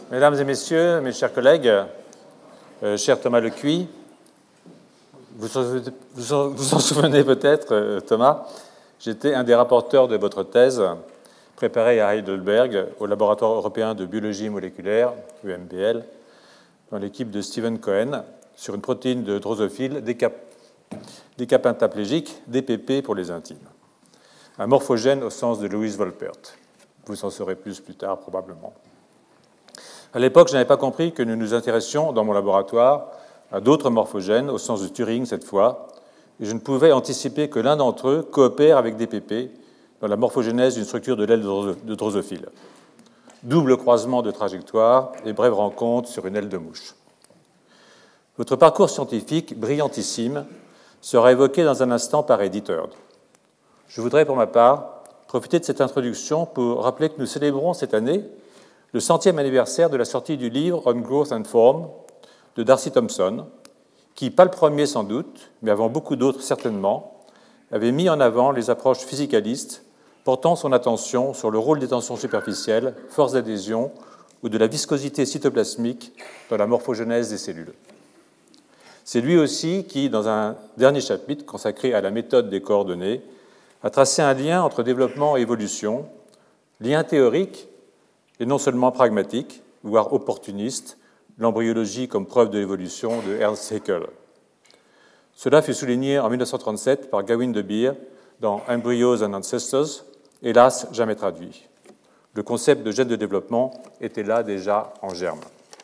Mesdames et messieurs, mes chers collègues, cher Thomas Lecuy, vous en souvenez peut-être, Thomas, j'étais un des rapporteurs de votre thèse préparée à Heidelberg au Laboratoire européen de biologie moléculaire, EMBL, dans l'équipe de Stephen Cohen, sur une protéine de drosophile décapentaplégique, DPP pour les intimes, un morphogène au sens de Louise Wolpert. Vous en saurez plus tard, probablement. À l'époque, je n'avais pas compris que nous nous intéressions, dans mon laboratoire, à d'autres morphogènes, au sens de Turing cette fois, et je ne pouvais anticiper que l'un d'entre eux coopère avec DPP dans la morphogénèse d'une structure de l'aile de drosophile. Double croisement de trajectoire et brève rencontre sur une aile de mouche. Votre parcours scientifique, brillantissime, sera évoqué dans un instant par Edith Heard. Je voudrais, pour ma part, profiter de cette introduction pour rappeler que nous célébrons cette année le 100e anniversaire de la sortie du livre On Growth and Form de Darcy Thompson, qui, pas le premier sans doute, mais avant beaucoup d'autres certainement, avait mis en avant les approches physicalistes portant son attention sur le rôle des tensions superficielles, force d'adhésion ou de la viscosité cytoplasmique dans la morphogénèse des cellules. C'est lui aussi qui, dans un dernier chapitre consacré à la méthode des coordonnées, a tracé un lien entre développement et évolution, lien théorique et non seulement pragmatique, voire opportuniste, l'embryologie comme preuve de l'évolution de Ernst Haeckel. Cela fut souligné en 1937 par Gawin de Beer dans Embryos and Ancestors, hélas jamais traduit. Le concept de gène de développement était là déjà en germe.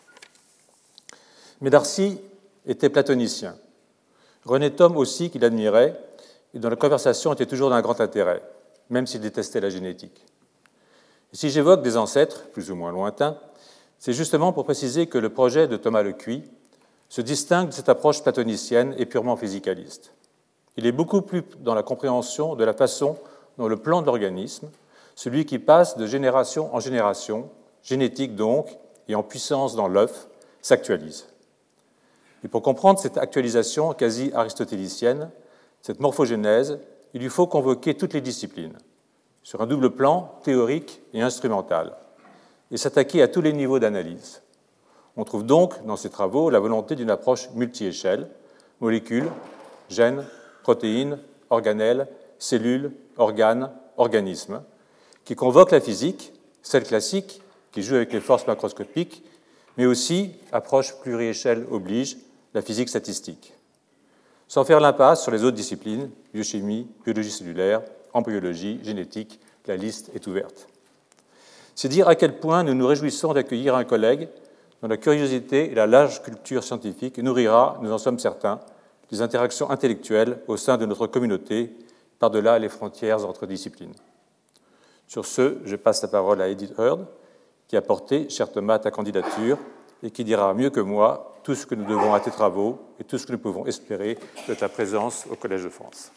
Mais Darcy était platonicien. René Thom aussi, qu'il admirait, et dont la conversation était toujours d'un grand intérêt, même s'il détestait la génétique. Et si j'évoque des ancêtres, plus ou moins lointains, c'est justement pour préciser que le projet de Thomas Lecuy se distingue de cette approche platonicienne et purement physicaliste. Il est beaucoup plus dans la compréhension de la façon dont le plan de l'organisme, celui qui passe de génération en génération, génétique donc, et en puissance dans l'œuf, s'actualise. Et pour comprendre cette actualisation quasi aristotélicienne, cette morphogénèse, il lui faut convoquer toutes les disciplines, sur un double plan théorique et instrumental, et s'attaquer à tous les niveaux d'analyse. On trouve donc dans ces travaux la volonté d'une approche multi-échelle, molécules, gènes, protéines, organelles, cellules, organes, organismes, qui convoque la physique, celle classique, qui joue avec les forces macroscopiques, mais aussi, approche pluriéchelle oblige, la physique statistique. Sans faire l'impasse sur les autres disciplines, biochimie, biologie cellulaire, embryologie, génétique, la liste est ouverte. C'est dire à quel point nous nous réjouissons d'accueillir un collègue dont la curiosité et la large culture scientifique nourrira, nous en sommes certains, des interactions intellectuelles au sein de notre communauté, par-delà les frontières entre disciplines. Sur ce, je passe la parole à Edith Heard, qui a porté, cher Thomas, ta candidature, et qui dira mieux que moi tout ce que nous devons à tes travaux et tout ce que nous pouvons espérer de ta présence au Collège de France.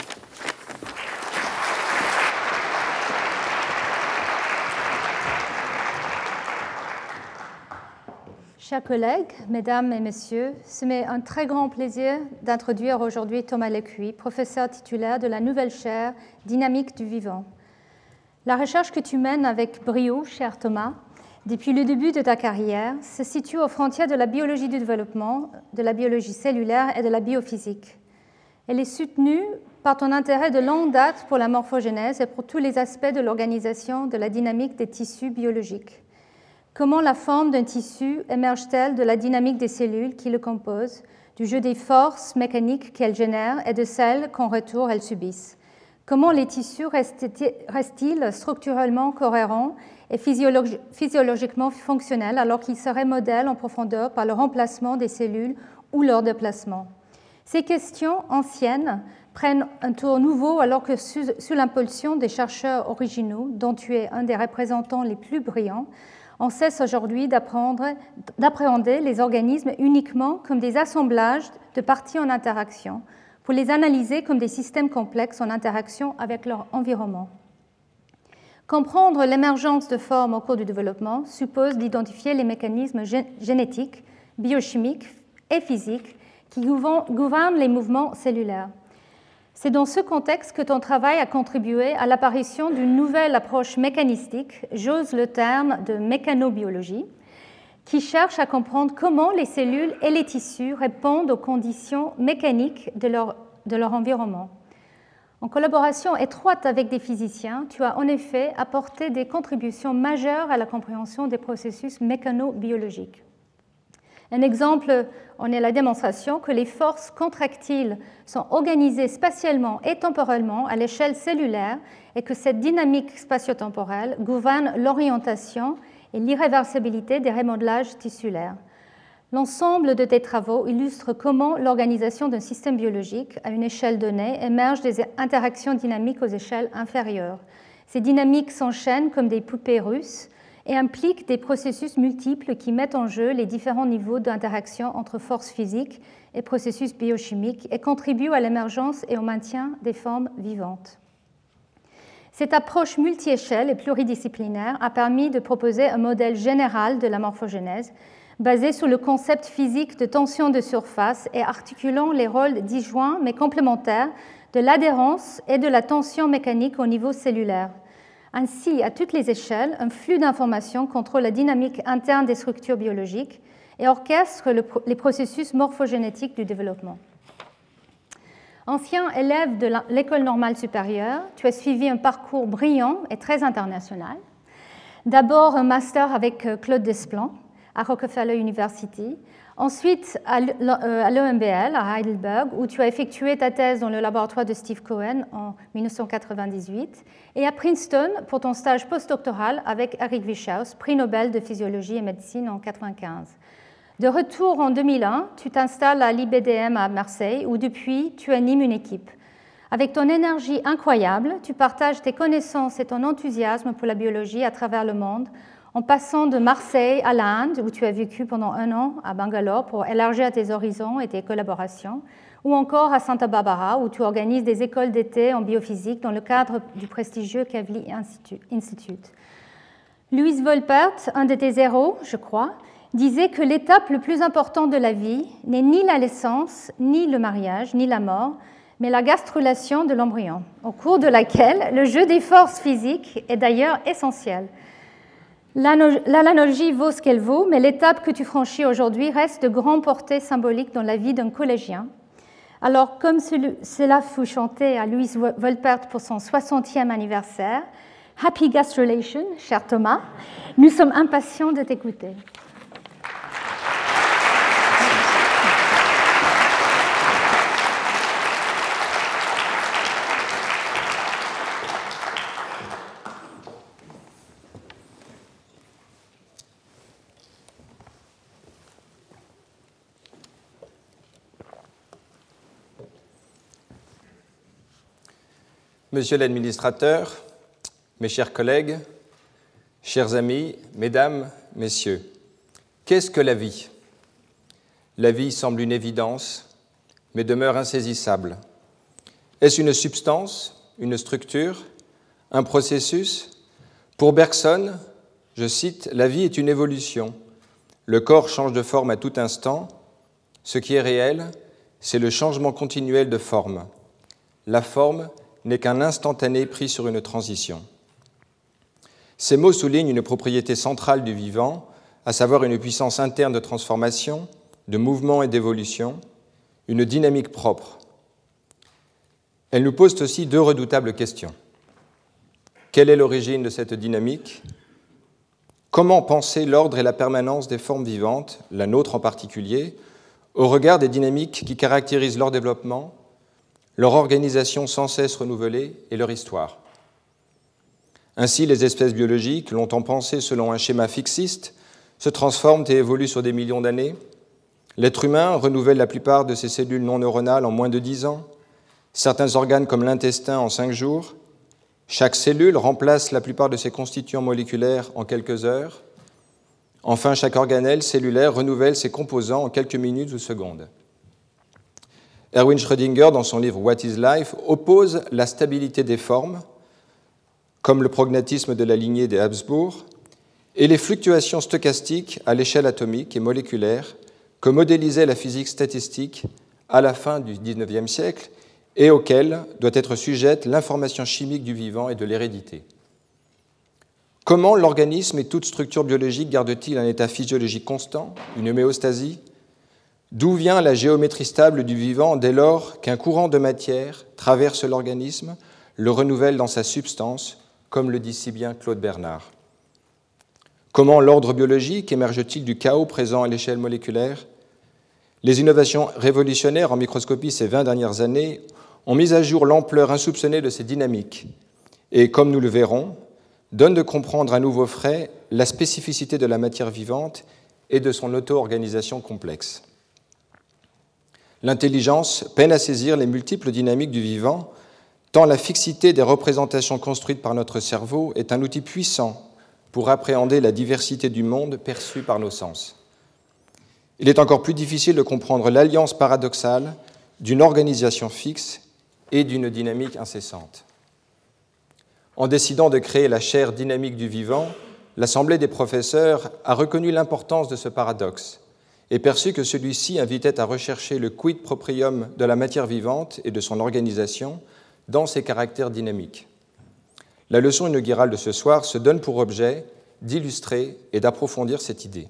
Chers collègues, mesdames et messieurs, c'est un très grand plaisir d'introduire aujourd'hui Thomas Lecuy, professeur titulaire de la nouvelle chaire Dynamique du vivant. La recherche que tu mènes avec brio, cher Thomas, depuis le début de ta carrière, se situe aux frontières de la biologie du développement, de la biologie cellulaire et de la biophysique. Elle est soutenue par ton intérêt de longue date pour la morphogénèse et pour tous les aspects de l'organisation de la dynamique des tissus biologiques. Comment la forme d'un tissu émerge-t-elle de la dynamique des cellules qui le composent, du jeu des forces mécaniques qu'elles génèrent et de celles qu'en retour elles subissent? Comment les tissus restent-ils structurellement cohérents et physiologiquement fonctionnels alors qu'ils seraient modèles en profondeur par le remplacement des cellules ou leur déplacement? Ces questions anciennes prennent un tour nouveau alors que sous l'impulsion des chercheurs originaux, dont tu es un des représentants les plus brillants, on cesse aujourd'hui d'appréhender les organismes uniquement comme des assemblages de parties en interaction, pour les analyser comme des systèmes complexes en interaction avec leur environnement. Comprendre l'émergence de formes au cours du développement suppose d'identifier les mécanismes génétiques, biochimiques et physiques qui gouvernent les mouvements cellulaires. C'est dans ce contexte que ton travail a contribué à l'apparition d'une nouvelle approche mécanistique, j'ose le terme de mécanobiologie, qui cherche à comprendre comment les cellules et les tissus répondent aux conditions mécaniques de leur environnement. En collaboration étroite avec des physiciens, tu as en effet apporté des contributions majeures à la compréhension des processus mécano-biologiques. Un exemple en est la démonstration que les forces contractiles sont organisées spatialement et temporellement à l'échelle cellulaire et que cette dynamique spatio-temporelle gouverne l'orientation et l'irréversibilité des remodelages tissulaires. L'ensemble de tes travaux illustre comment l'organisation d'un système biologique à une échelle donnée émerge des interactions dynamiques aux échelles inférieures. Ces dynamiques s'enchaînent comme des poupées russes et impliquent des processus multiples qui mettent en jeu les différents niveaux d'interaction entre forces physiques et processus biochimiques et contribuent à l'émergence et au maintien des formes vivantes. Cette approche multi-échelle et pluridisciplinaire a permis de proposer un modèle général de la morphogénèse basé sur le concept physique de tension de surface et articulant les rôles disjoints mais complémentaires de l'adhérence et de la tension mécanique au niveau cellulaire. Ainsi, à toutes les échelles, un flux d'informations contrôle la dynamique interne des structures biologiques et orchestre les processus morphogénétiques du développement. Ancien élève de l'École normale supérieure, tu as suivi un parcours brillant et très international. D'abord un master avec Claude Desplan à Rockefeller University, ensuite à l'EMBL à Heidelberg, où tu as effectué ta thèse dans le laboratoire de Steve Cohen en 1998, et à Princeton pour ton stage postdoctoral avec Eric Wieschaus, prix Nobel de physiologie et médecine en 1995. De retour en 2001, tu t'installes à l'IBDM à Marseille, où depuis tu animes une équipe. Avec ton énergie incroyable, tu partages tes connaissances et ton enthousiasme pour la biologie à travers le monde, en passant de Marseille à l'Inde, où tu as vécu pendant 1 an à Bangalore pour élargir tes horizons et tes collaborations, ou encore à Santa Barbara, où tu organises des écoles d'été en biophysique dans le cadre du prestigieux Kavli Institute. Louise Wolpert, un de tes héros, je crois, disait que l'étape le plus importante de la vie n'est ni la naissance, ni le mariage, ni la mort, mais la gastrulation de l'embryon, au cours de laquelle le jeu des forces physiques est d'ailleurs essentiel. L'analogie vaut ce qu'elle vaut, mais l'étape que tu franchis aujourd'hui reste de grande portée symbolique dans la vie d'un collégien. Alors, comme cela fut chanté à Louise Wolpert pour son 60e anniversaire, Happy Gastrulation, cher Thomas, nous sommes impatients de t'écouter. Monsieur l'administrateur, mes chers collègues, chers amis, mesdames, messieurs, qu'est-ce que la vie ? La vie semble une évidence, mais demeure insaisissable. Est-ce une substance, une structure, un processus ? Pour Bergson, je cite, « La vie est une évolution. Le corps change de forme à tout instant. Ce qui est réel, c'est le changement continuel de forme. La forme n'est qu'un instantané pris sur une transition. » Ces mots soulignent une propriété centrale du vivant, à savoir une puissance interne de transformation, de mouvement et d'évolution, une dynamique propre. Elles nous posent aussi 2 redoutables questions. Quelle est l'origine de cette dynamique ? Comment penser l'ordre et la permanence des formes vivantes, la nôtre en particulier, au regard des dynamiques qui caractérisent leur développement, leur organisation sans cesse renouvelée et leur histoire. Ainsi, les espèces biologiques, longtemps pensées selon un schéma fixiste, se transforment et évoluent sur des millions d'années. L'être humain renouvelle la plupart de ses cellules non neuronales en moins de 10 ans, certains organes comme l'intestin en 5 jours. Chaque cellule remplace la plupart de ses constituants moléculaires en quelques heures. Enfin, chaque organelle cellulaire renouvelle ses composants en quelques minutes ou secondes. Erwin Schrödinger, dans son livre « What is Life ?», oppose la stabilité des formes, comme le prognatisme de la lignée des Habsbourg, et les fluctuations stochastiques à l'échelle atomique et moléculaire que modélisait la physique statistique à la fin du XIXe siècle et auxquelles doit être sujette l'information chimique du vivant et de l'hérédité. Comment l'organisme et toute structure biologique gardent-ils un état physiologique constant, une homéostasie? D'où vient la géométrie stable du vivant dès lors qu'un courant de matière traverse l'organisme, le renouvelle dans sa substance, comme le dit si bien Claude Bernard? Comment l'ordre biologique émerge-t-il du chaos présent à l'échelle moléculaire? Les innovations révolutionnaires en microscopie ces 20 dernières années ont mis à jour l'ampleur insoupçonnée de ces dynamiques et, comme nous le verrons, donnent de comprendre à nouveau frais la spécificité de la matière vivante et de son auto-organisation complexe. L'intelligence peine à saisir les multiples dynamiques du vivant, tant la fixité des représentations construites par notre cerveau est un outil puissant pour appréhender la diversité du monde perçue par nos sens. Il est encore plus difficile de comprendre l'alliance paradoxale d'une organisation fixe et d'une dynamique incessante. En décidant de créer la chaire dynamique du vivant, l'Assemblée des professeurs a reconnu l'importance de ce paradoxe et perçu que celui-ci invitait à rechercher le quid proprium de la matière vivante et de son organisation dans ses caractères dynamiques. La leçon inaugurale de ce soir se donne pour objet d'illustrer et d'approfondir cette idée.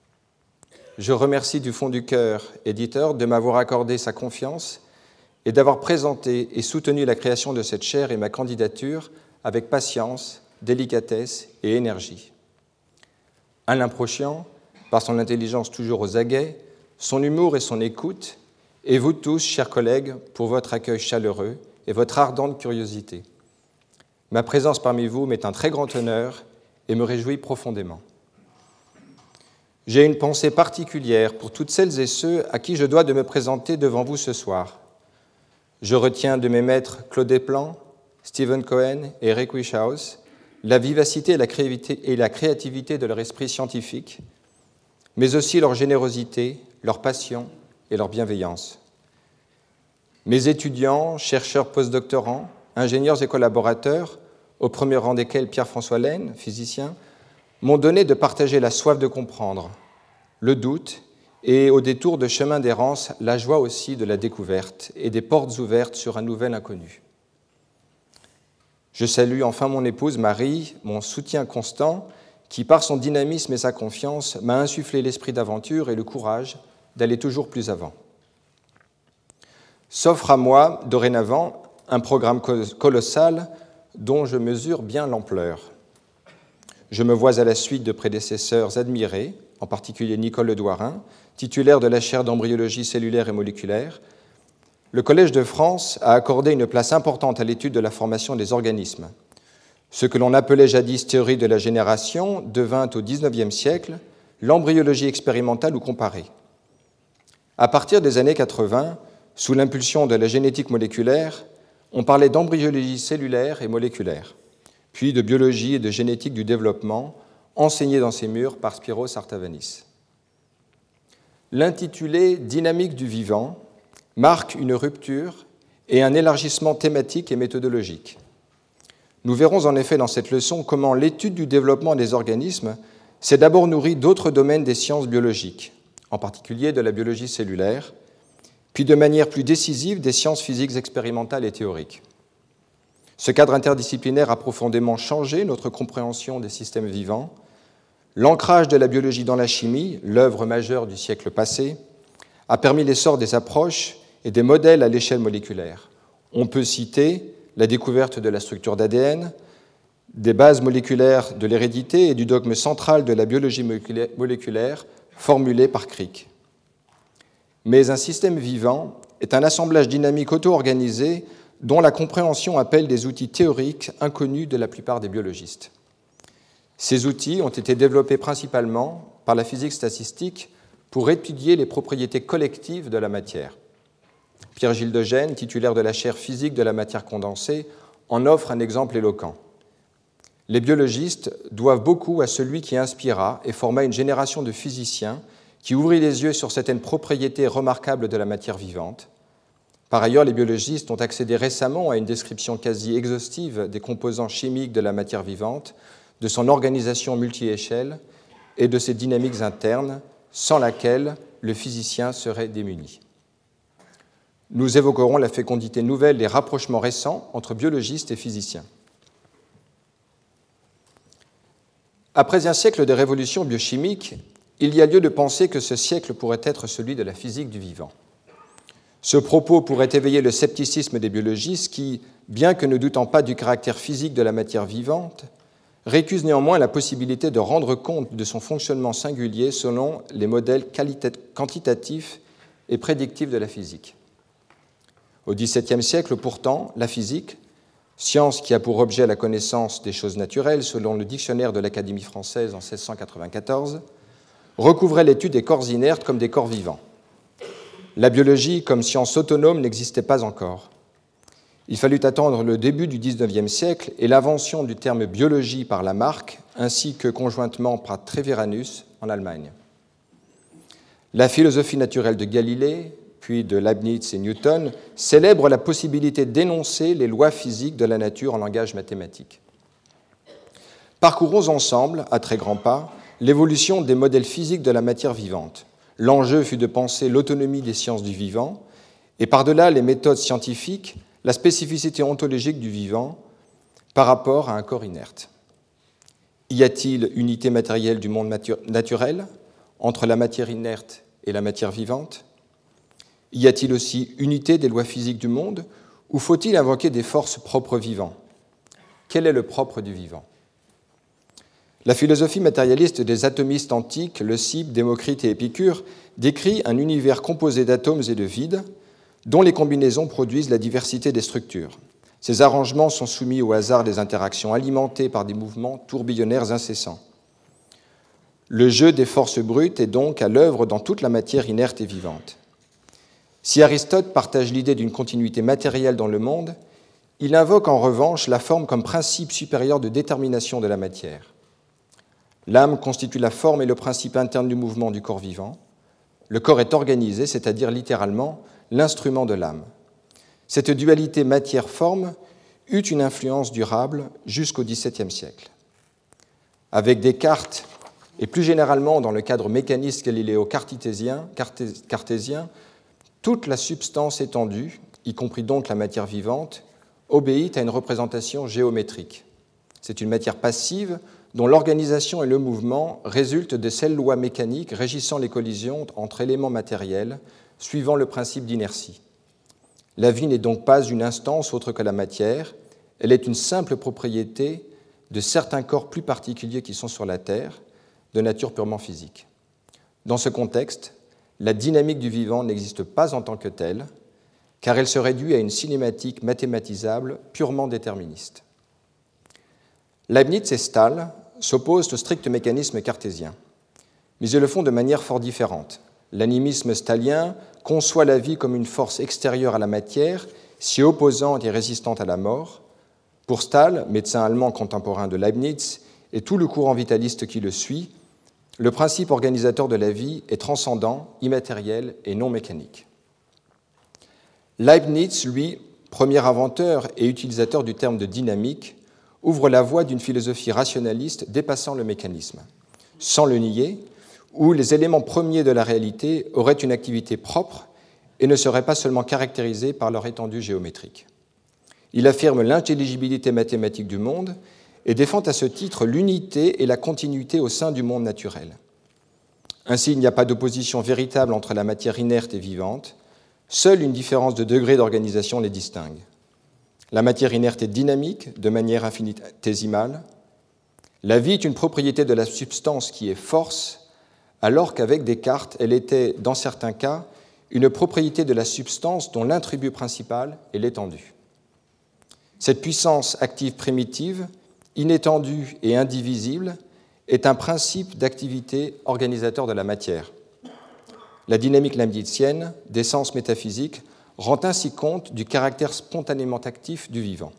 Je remercie du fond du cœur, éditeur, de m'avoir accordé sa confiance et d'avoir présenté et soutenu la création de cette chaire et ma candidature avec patience, délicatesse et énergie. Alain Prochian, par son intelligence toujours aux aguets, son humour et son écoute, et vous tous, chers collègues, pour votre accueil chaleureux et votre ardente curiosité. Ma présence parmi vous m'est un très grand honneur et me réjouit profondément. J'ai une pensée particulière pour toutes celles et ceux à qui je dois de me présenter devant vous ce soir. Je retiens de mes maîtres Claude Desplan, Stephen Cohen et Eric Wieschaus la vivacité et la créativité de leur esprit scientifique, mais aussi leur générosité, leur passion et leur bienveillance. Mes étudiants, chercheurs postdoctorants, ingénieurs et collaborateurs, au premier rang desquels Pierre-François Laine, physicien, m'ont donné de partager la soif de comprendre, le doute et, au détour de chemins d'errance, la joie aussi de la découverte et des portes ouvertes sur un nouvel inconnu. Je salue enfin mon épouse Marie, mon soutien constant, qui, par son dynamisme et sa confiance, m'a insufflé l'esprit d'aventure et le courage d'aller toujours plus avant. S'offre à moi, dorénavant, un programme colossal dont je mesure bien l'ampleur. Je me vois à la suite de prédécesseurs admirés, en particulier Nicole Ledouarin, titulaire de la chaire d'embryologie cellulaire et moléculaire. Le Collège de France a accordé une place importante à l'étude de la formation des organismes. Ce que l'on appelait jadis théorie de la génération devint au XIXe siècle l'embryologie expérimentale ou comparée. À partir des années 80, sous l'impulsion de la génétique moléculaire, on parlait d'embryologie cellulaire et moléculaire, puis de biologie et de génétique du développement, enseignée dans ces murs par Spyros Artavanis. L'intitulé « Dynamique du vivant » marque une rupture et un élargissement thématique et méthodologique. Nous verrons en effet dans cette leçon comment l'étude du développement des organismes s'est d'abord nourrie d'autres domaines des sciences biologiques, en particulier de la biologie cellulaire, puis de manière plus décisive des sciences physiques expérimentales et théoriques. Ce cadre interdisciplinaire a profondément changé notre compréhension des systèmes vivants. L'ancrage de la biologie dans la chimie, l'œuvre majeure du siècle passé, a permis l'essor des approches et des modèles à l'échelle moléculaire. On peut citer la découverte de la structure d'ADN, des bases moléculaires de l'hérédité et du dogme central de la biologie moléculaire formulé par Crick. Mais un système vivant est un assemblage dynamique auto-organisé dont la compréhension appelle des outils théoriques inconnus de la plupart des biologistes. Ces outils ont été développés principalement par la physique statistique pour étudier les propriétés collectives de la matière. Pierre-Gilles Degène, titulaire de la chaire physique de la matière condensée, en offre un exemple éloquent. Les biologistes doivent beaucoup à celui qui inspira et forma une génération de physiciens qui ouvrit les yeux sur certaines propriétés remarquables de la matière vivante. Par ailleurs, les biologistes ont accédé récemment à une description quasi exhaustive des composants chimiques de la matière vivante, de son organisation multi-échelle et de ses dynamiques internes, sans laquelle le physicien serait démuni. Nous évoquerons la fécondité nouvelle des rapprochements récents entre biologistes et physiciens. Après un siècle de révolution biochimique, il y a lieu de penser que ce siècle pourrait être celui de la physique du vivant. Ce propos pourrait éveiller le scepticisme des biologistes qui, bien que ne doutant pas du caractère physique de la matière vivante, récusent néanmoins la possibilité de rendre compte de son fonctionnement singulier selon les modèles quantitatifs et prédictifs de la physique. Au XVIIe siècle, pourtant, la physique, science qui a pour objet la connaissance des choses naturelles selon le dictionnaire de l'Académie française en 1694, recouvrait l'étude des corps inertes comme des corps vivants. La biologie comme science autonome n'existait pas encore. Il fallut attendre le début du XIXe siècle et l'invention du terme biologie par Lamarck, ainsi que conjointement par Treviranus en Allemagne. La philosophie naturelle de Galilée, puis de Leibniz et Newton, célèbre la possibilité d'énoncer les lois physiques de la nature en langage mathématique. Parcourons ensemble, à très grands pas, l'évolution des modèles physiques de la matière vivante. L'enjeu fut de penser l'autonomie des sciences du vivant et par-delà les méthodes scientifiques, la spécificité ontologique du vivant par rapport à un corps inerte. Y a-t-il unité matérielle du monde naturel entre la matière inerte et la matière vivante ? Y a-t-il aussi unité des lois physiques du monde ou faut-il invoquer des forces propres vivants ? Quel est le propre du vivant ? La philosophie matérialiste des atomistes antiques, Leucippe, Démocrite et Épicure, décrit un univers composé d'atomes et de vides, dont les combinaisons produisent la diversité des structures. Ces arrangements sont soumis au hasard des interactions alimentées par des mouvements tourbillonnaires incessants. Le jeu des forces brutes est donc à l'œuvre dans toute la matière inerte et vivante. Si Aristote partage l'idée d'une continuité matérielle dans le monde, il invoque en revanche la forme comme principe supérieur de détermination de la matière. L'âme constitue la forme et le principe interne du mouvement du corps vivant. Le corps est organisé, c'est-à-dire littéralement l'instrument de l'âme. Cette dualité matière-forme eut une influence durable jusqu'au XVIIe siècle. Avec Descartes, et plus généralement dans le cadre mécaniste galiléo-cartésien, toute la substance étendue, y compris donc la matière vivante, obéit à une représentation géométrique. C'est une matière passive dont l'organisation et le mouvement résultent de celles lois mécaniques régissant les collisions entre éléments matériels, suivant le principe d'inertie. La vie n'est donc pas une instance autre que la matière, elle est une simple propriété de certains corps plus particuliers qui sont sur la Terre, de nature purement physique. Dans ce contexte, la dynamique du vivant n'existe pas en tant que telle, car elle se réduit à une cinématique mathématisable purement déterministe. Leibniz et Stahl s'opposent au strict mécanisme cartésien, mais ils le font de manière fort différente. L'animisme stahlien conçoit la vie comme une force extérieure à la matière, si opposante et résistante à la mort. Pour Stahl, médecin allemand contemporain de Leibniz, et tout le courant vitaliste qui le suit, le principe organisateur de la vie est transcendant, immatériel et non mécanique. Leibniz, lui, premier inventeur et utilisateur du terme de dynamique, ouvre la voie d'une philosophie rationaliste dépassant le mécanisme, sans le nier, où les éléments premiers de la réalité auraient une activité propre et ne seraient pas seulement caractérisés par leur étendue géométrique. Il affirme l'intelligibilité mathématique du monde et défend à ce titre l'unité et la continuité au sein du monde naturel. Ainsi, il n'y a pas d'opposition véritable entre la matière inerte et vivante, seule une différence de degré d'organisation les distingue. La matière inerte est dynamique, de manière infinitésimale. La vie est une propriété de la substance qui est force, alors qu'avec Descartes, elle était, dans certains cas, une propriété de la substance dont l'attribut principal est l'étendue. Cette puissance active primitive, inétendue et indivisible, est un principe d'activité organisateur de la matière. La dynamique leibnizienne, d'essence métaphysique, rend ainsi compte du caractère spontanément actif du vivant.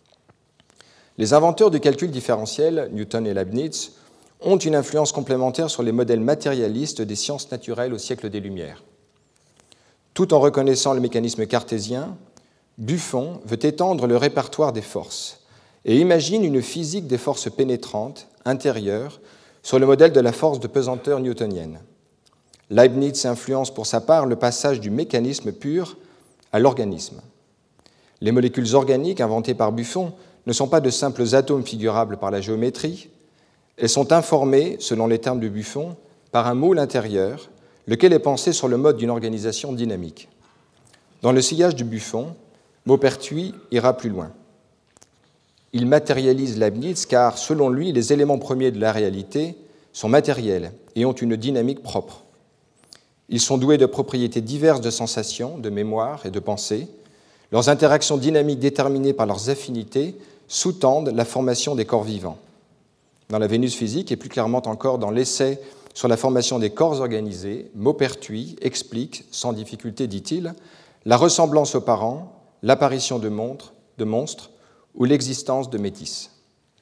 Les inventeurs du calcul différentiel, Newton et Leibniz, ont une influence complémentaire sur les modèles matérialistes des sciences naturelles au siècle des Lumières. Tout en reconnaissant le mécanisme cartésien, Buffon veut étendre le répertoire des forces et imagine une physique des forces pénétrantes, intérieures, sur le modèle de la force de pesanteur newtonienne. Leibniz influence pour sa part le passage du mécanisme pur à l'organisme. Les molécules organiques inventées par Buffon ne sont pas de simples atomes figurables par la géométrie, Elles sont informées, selon les termes de Buffon, par un moule intérieur, lequel est pensé sur le mode d'une organisation dynamique. Dans le sillage de Buffon, Maupertuis ira plus loin. Il matérialise Leibniz car, selon lui, les éléments premiers de la réalité sont matériels et ont une dynamique propre. Ils sont doués de propriétés diverses de sensation, de mémoire et de pensée. Leurs interactions dynamiques déterminées par leurs affinités sous-tendent la formation des corps vivants. Dans la Vénus physique, et plus clairement encore dans l'essai sur la formation des corps organisés, Maupertuis explique, sans difficulté, dit-il, la ressemblance aux parents, l'apparition de monstres ou l'existence de métis.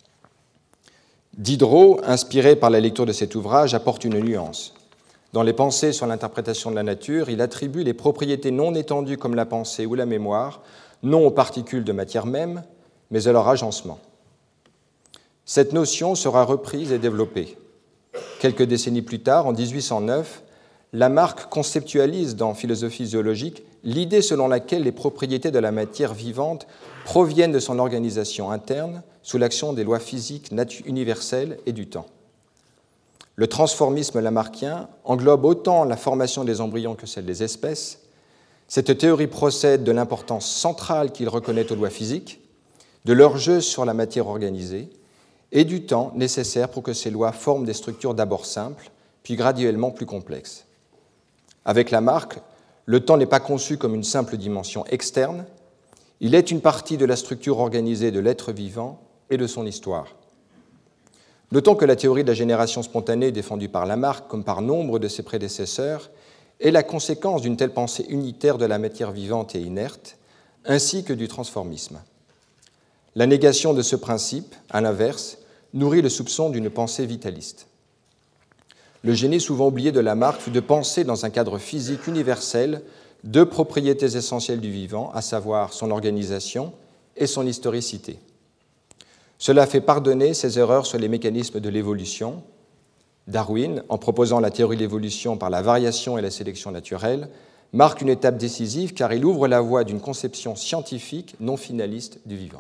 Diderot, inspiré par la lecture de cet ouvrage, apporte une nuance. Dans les pensées sur l'interprétation de la nature, il attribue les propriétés non étendues comme la pensée ou la mémoire, non aux particules de matière même, mais à leur agencement. Cette notion sera reprise et développée. Quelques décennies plus tard, en 1809, Lamarck conceptualise dans Philosophie zoologique l'idée selon laquelle les propriétés de la matière vivante proviennent de son organisation interne sous l'action des lois physiques universelles et du temps. Le transformisme lamarckien englobe autant la formation des embryons que celle des espèces. Cette théorie procède de l'importance centrale qu'il reconnaît aux lois physiques, de leur jeu sur la matière organisée et du temps nécessaire pour que ces lois forment des structures d'abord simples, puis graduellement plus complexes. Avec Lamarck, le temps n'est pas conçu comme une simple dimension externe, il est une partie de la structure organisée de l'être vivant et de son histoire. Notons que la théorie de la génération spontanée défendue par Lamarck, comme par nombre de ses prédécesseurs, est la conséquence d'une telle pensée unitaire de la matière vivante et inerte, ainsi que du transformisme. La négation de ce principe, à l'inverse, nourrit le soupçon d'une pensée vitaliste. Le génie souvent oublié de Lamarck fut de penser dans un cadre physique universel deux propriétés essentielles du vivant, à savoir son organisation et son historicité. Cela fait pardonner ses erreurs sur les mécanismes de l'évolution. Darwin, en proposant la théorie de l'évolution par la variation et la sélection naturelle, marque une étape décisive car il ouvre la voie d'une conception scientifique non finaliste du vivant.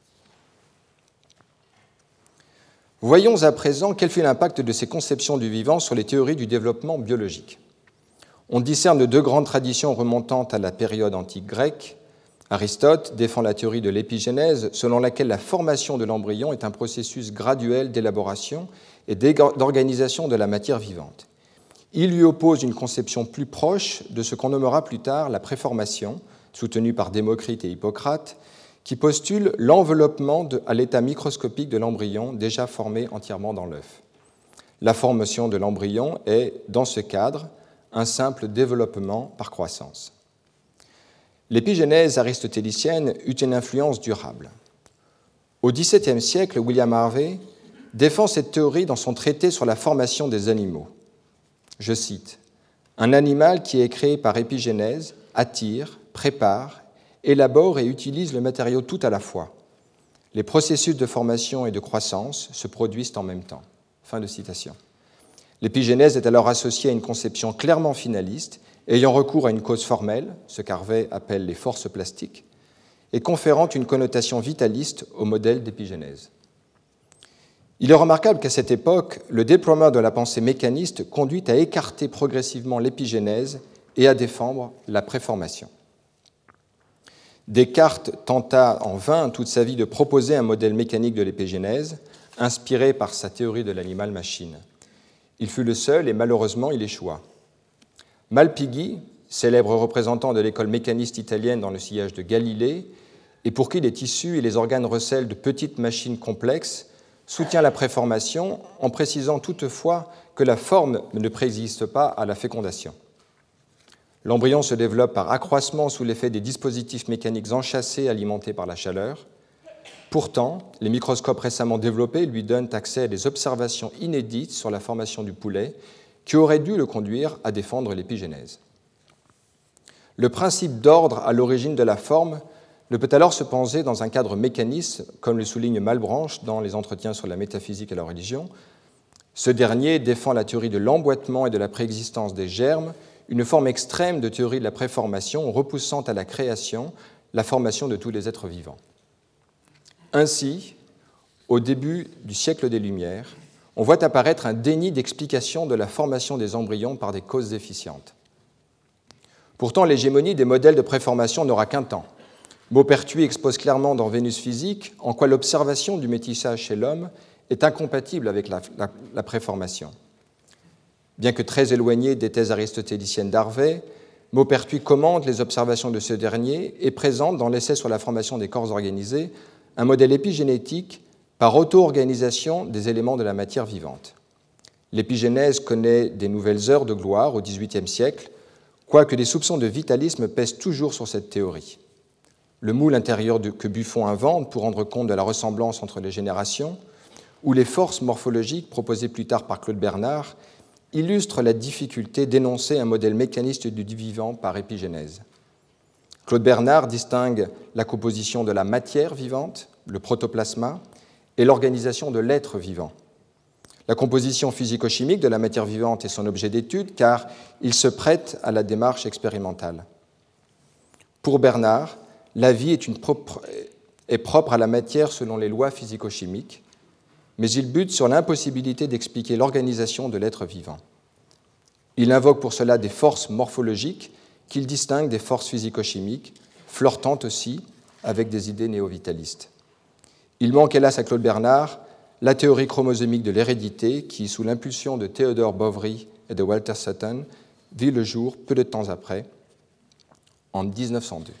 Voyons à présent quel fut l'impact de ces conceptions du vivant sur les théories du développement biologique. On discerne deux grandes traditions remontant à la période antique grecque. Aristote défend la théorie de l'épigénèse, selon laquelle la formation de l'embryon est un processus graduel d'élaboration et d'organisation de la matière vivante. Il lui oppose une conception plus proche de ce qu'on nommera plus tard la préformation, soutenue par Démocrite et Hippocrate, qui postule l'enveloppement à l'état microscopique de l'embryon déjà formé entièrement dans l'œuf. La formation de l'embryon est, dans ce cadre, un simple développement par croissance. L'épigénèse aristotélicienne eut une influence durable. Au XVIIe siècle, William Harvey défend cette théorie dans son traité sur la formation des animaux. Je cite, « Un animal qui est créé par épigénèse attire, prépare, élabore et utilise le matériau tout à la fois. Les processus de formation et de croissance se produisent en même temps. » Fin de citation. L'épigénèse est alors associée à une conception clairement finaliste, ayant recours à une cause formelle, ce qu'Harvey appelle les forces plastiques, et conférant une connotation vitaliste au modèle d'épigénèse. Il est remarquable qu'à cette époque, le déploiement de la pensée mécaniste conduit à écarter progressivement l'épigénèse et à défendre la préformation. Descartes tenta en vain toute sa vie de proposer un modèle mécanique de l'épigénèse, inspiré par sa théorie de l'animal-machine. Il fut le seul et malheureusement il échoua. Malpighi, célèbre représentant de l'école mécaniste italienne dans le sillage de Galilée, et pour qui les tissus et les organes recèlent de petites machines complexes, soutient la préformation en précisant toutefois que la forme ne préexiste pas à la fécondation. L'embryon se développe par accroissement sous l'effet des dispositifs mécaniques enchâssés alimentés par la chaleur. Pourtant, les microscopes récemment développés lui donnent accès à des observations inédites sur la formation du poulet qui auraient dû le conduire à défendre l'épigénèse. Le principe d'ordre à l'origine de la forme ne peut alors se penser dans un cadre mécaniste, comme le souligne Malebranche dans les entretiens sur la métaphysique et la religion. Ce dernier défend la théorie de l'emboîtement et de la préexistence des germes, une forme extrême de théorie de la préformation repoussant à la création la formation de tous les êtres vivants. Ainsi, au début du siècle des Lumières, on voit apparaître un déni d'explication de la formation des embryons par des causes déficientes. Pourtant, l'hégémonie des modèles de préformation n'aura qu'un temps. Maupertuis expose clairement dans Vénus physique en quoi l'observation du métissage chez l'homme est incompatible avec la préformation. Bien que très éloigné des thèses aristotéliciennes d'Harvey, Maupertuis commente les observations de ce dernier et présente dans l'essai sur la formation des corps organisés un modèle épigénétique par auto-organisation des éléments de la matière vivante. L'épigénèse connaît des nouvelles heures de gloire au XVIIIe siècle, quoique des soupçons de vitalisme pèsent toujours sur cette théorie. Le moule intérieur que Buffon invente pour rendre compte de la ressemblance entre les générations, ou les forces morphologiques proposées plus tard par Claude Bernard, illustrent la difficulté d'énoncer un modèle mécaniste du vivant par épigénèse. Claude Bernard distingue la composition de la matière vivante, le protoplasma, et l'organisation de l'être vivant. La composition physico-chimique de la matière vivante est son objet d'étude car il se prête à la démarche expérimentale. Pour Bernard, la vie est propre à la matière selon les lois physico-chimiques, mais il bute sur l'impossibilité d'expliquer l'organisation de l'être vivant. Il invoque pour cela des forces morphologiques qu'il distingue des forces physico-chimiques, flirtant aussi avec des idées néo-vitalistes. Il manque hélas à Claude Bernard la théorie chromosomique de l'hérédité qui, sous l'impulsion de Theodore Boveri et de Walter Sutton, vit le jour peu de temps après, en 1902.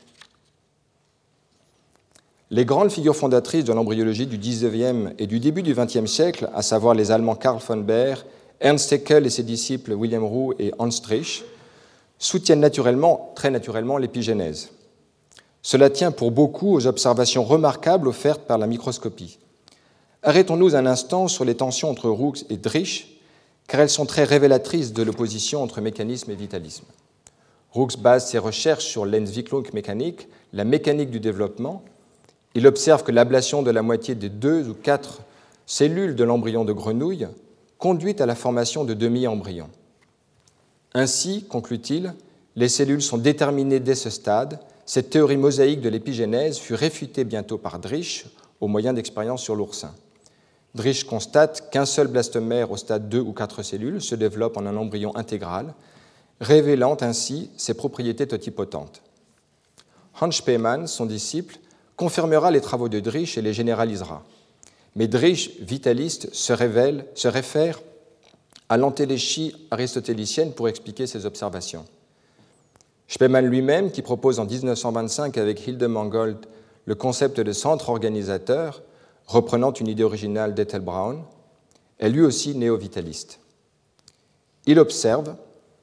Les grandes figures fondatrices de l'embryologie du XIXe et du début du XXe siècle, à savoir les Allemands Karl von Baer, Ernst Haeckel et ses disciples William Roux et Hans Driesch, soutiennent très naturellement l'épigénèse. Cela tient pour beaucoup aux observations remarquables offertes par la microscopie. Arrêtons-nous un instant sur les tensions entre Roux et Driesch, car elles sont très révélatrices de l'opposition entre mécanisme et vitalisme. Roux base ses recherches sur l'Entwicklungsmechanik, la mécanique du développement. Il observe que l'ablation de la moitié des 2 ou 4 cellules de l'embryon de grenouille conduit à la formation de demi-embryons. Ainsi, conclut-il, les cellules sont déterminées dès ce stade. Cette théorie mosaïque de l'épigénèse fut réfutée bientôt par Driesch au moyen d'expériences sur l'oursin. Driesch constate qu'un seul blastomère au stade 2 ou 4 cellules se développe en un embryon intégral, révélant ainsi ses propriétés totipotentes. Hans Spemann, son disciple, confirmera les travaux de Driesch et les généralisera. Mais Driesch, vitaliste, se réfère à l'entéléchie aristotélicienne pour expliquer ses observations. Spemann lui-même, qui propose en 1925 avec Hilde Mangold le concept de centre organisateur, reprenant une idée originale d'Ethel Brown, est lui aussi néo-vitaliste. Il observe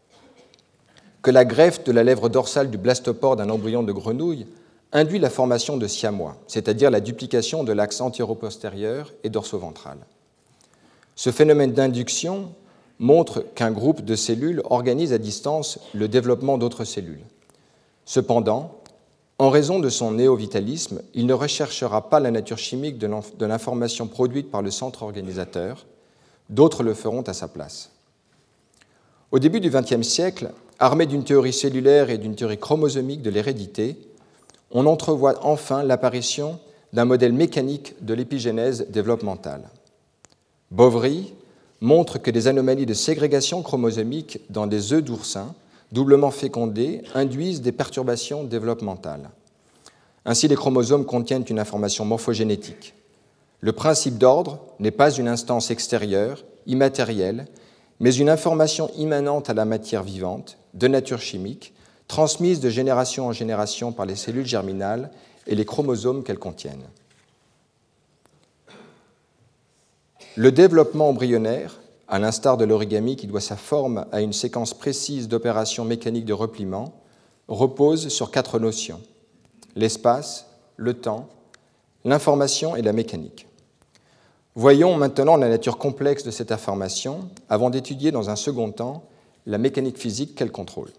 que la greffe de la lèvre dorsale du blastopore d'un embryon de grenouille induit la formation de siamois, c'est-à-dire la duplication de l'axe antéro-postérieur et dorsoventral. Ce phénomène d'induction montre qu'un groupe de cellules organise à distance le développement d'autres cellules. Cependant, en raison de son néo-vitalisme, il ne recherchera pas la nature chimique de l'information produite par le centre organisateur, d'autres le feront à sa place. Au début du XXe siècle, armé d'une théorie cellulaire et d'une théorie chromosomique de l'hérédité, on entrevoit enfin l'apparition d'un modèle mécanique de l'épigénèse développementale. Boveri montre que des anomalies de ségrégation chromosomique dans des œufs d'oursin doublement fécondés induisent des perturbations développementales. Ainsi, les chromosomes contiennent une information morphogénétique. Le principe d'ordre n'est pas une instance extérieure, immatérielle, mais une information immanente à la matière vivante, de nature chimique, transmise de génération en génération par les cellules germinales et les chromosomes qu'elles contiennent. Le développement embryonnaire, à l'instar de l'origami qui doit sa forme à une séquence précise d'opérations mécaniques de repliement, repose sur 4 notions: l'espace, le temps, l'information et la mécanique. Voyons maintenant la nature complexe de cette information avant d'étudier dans un second temps la mécanique physique qu'elle contrôle.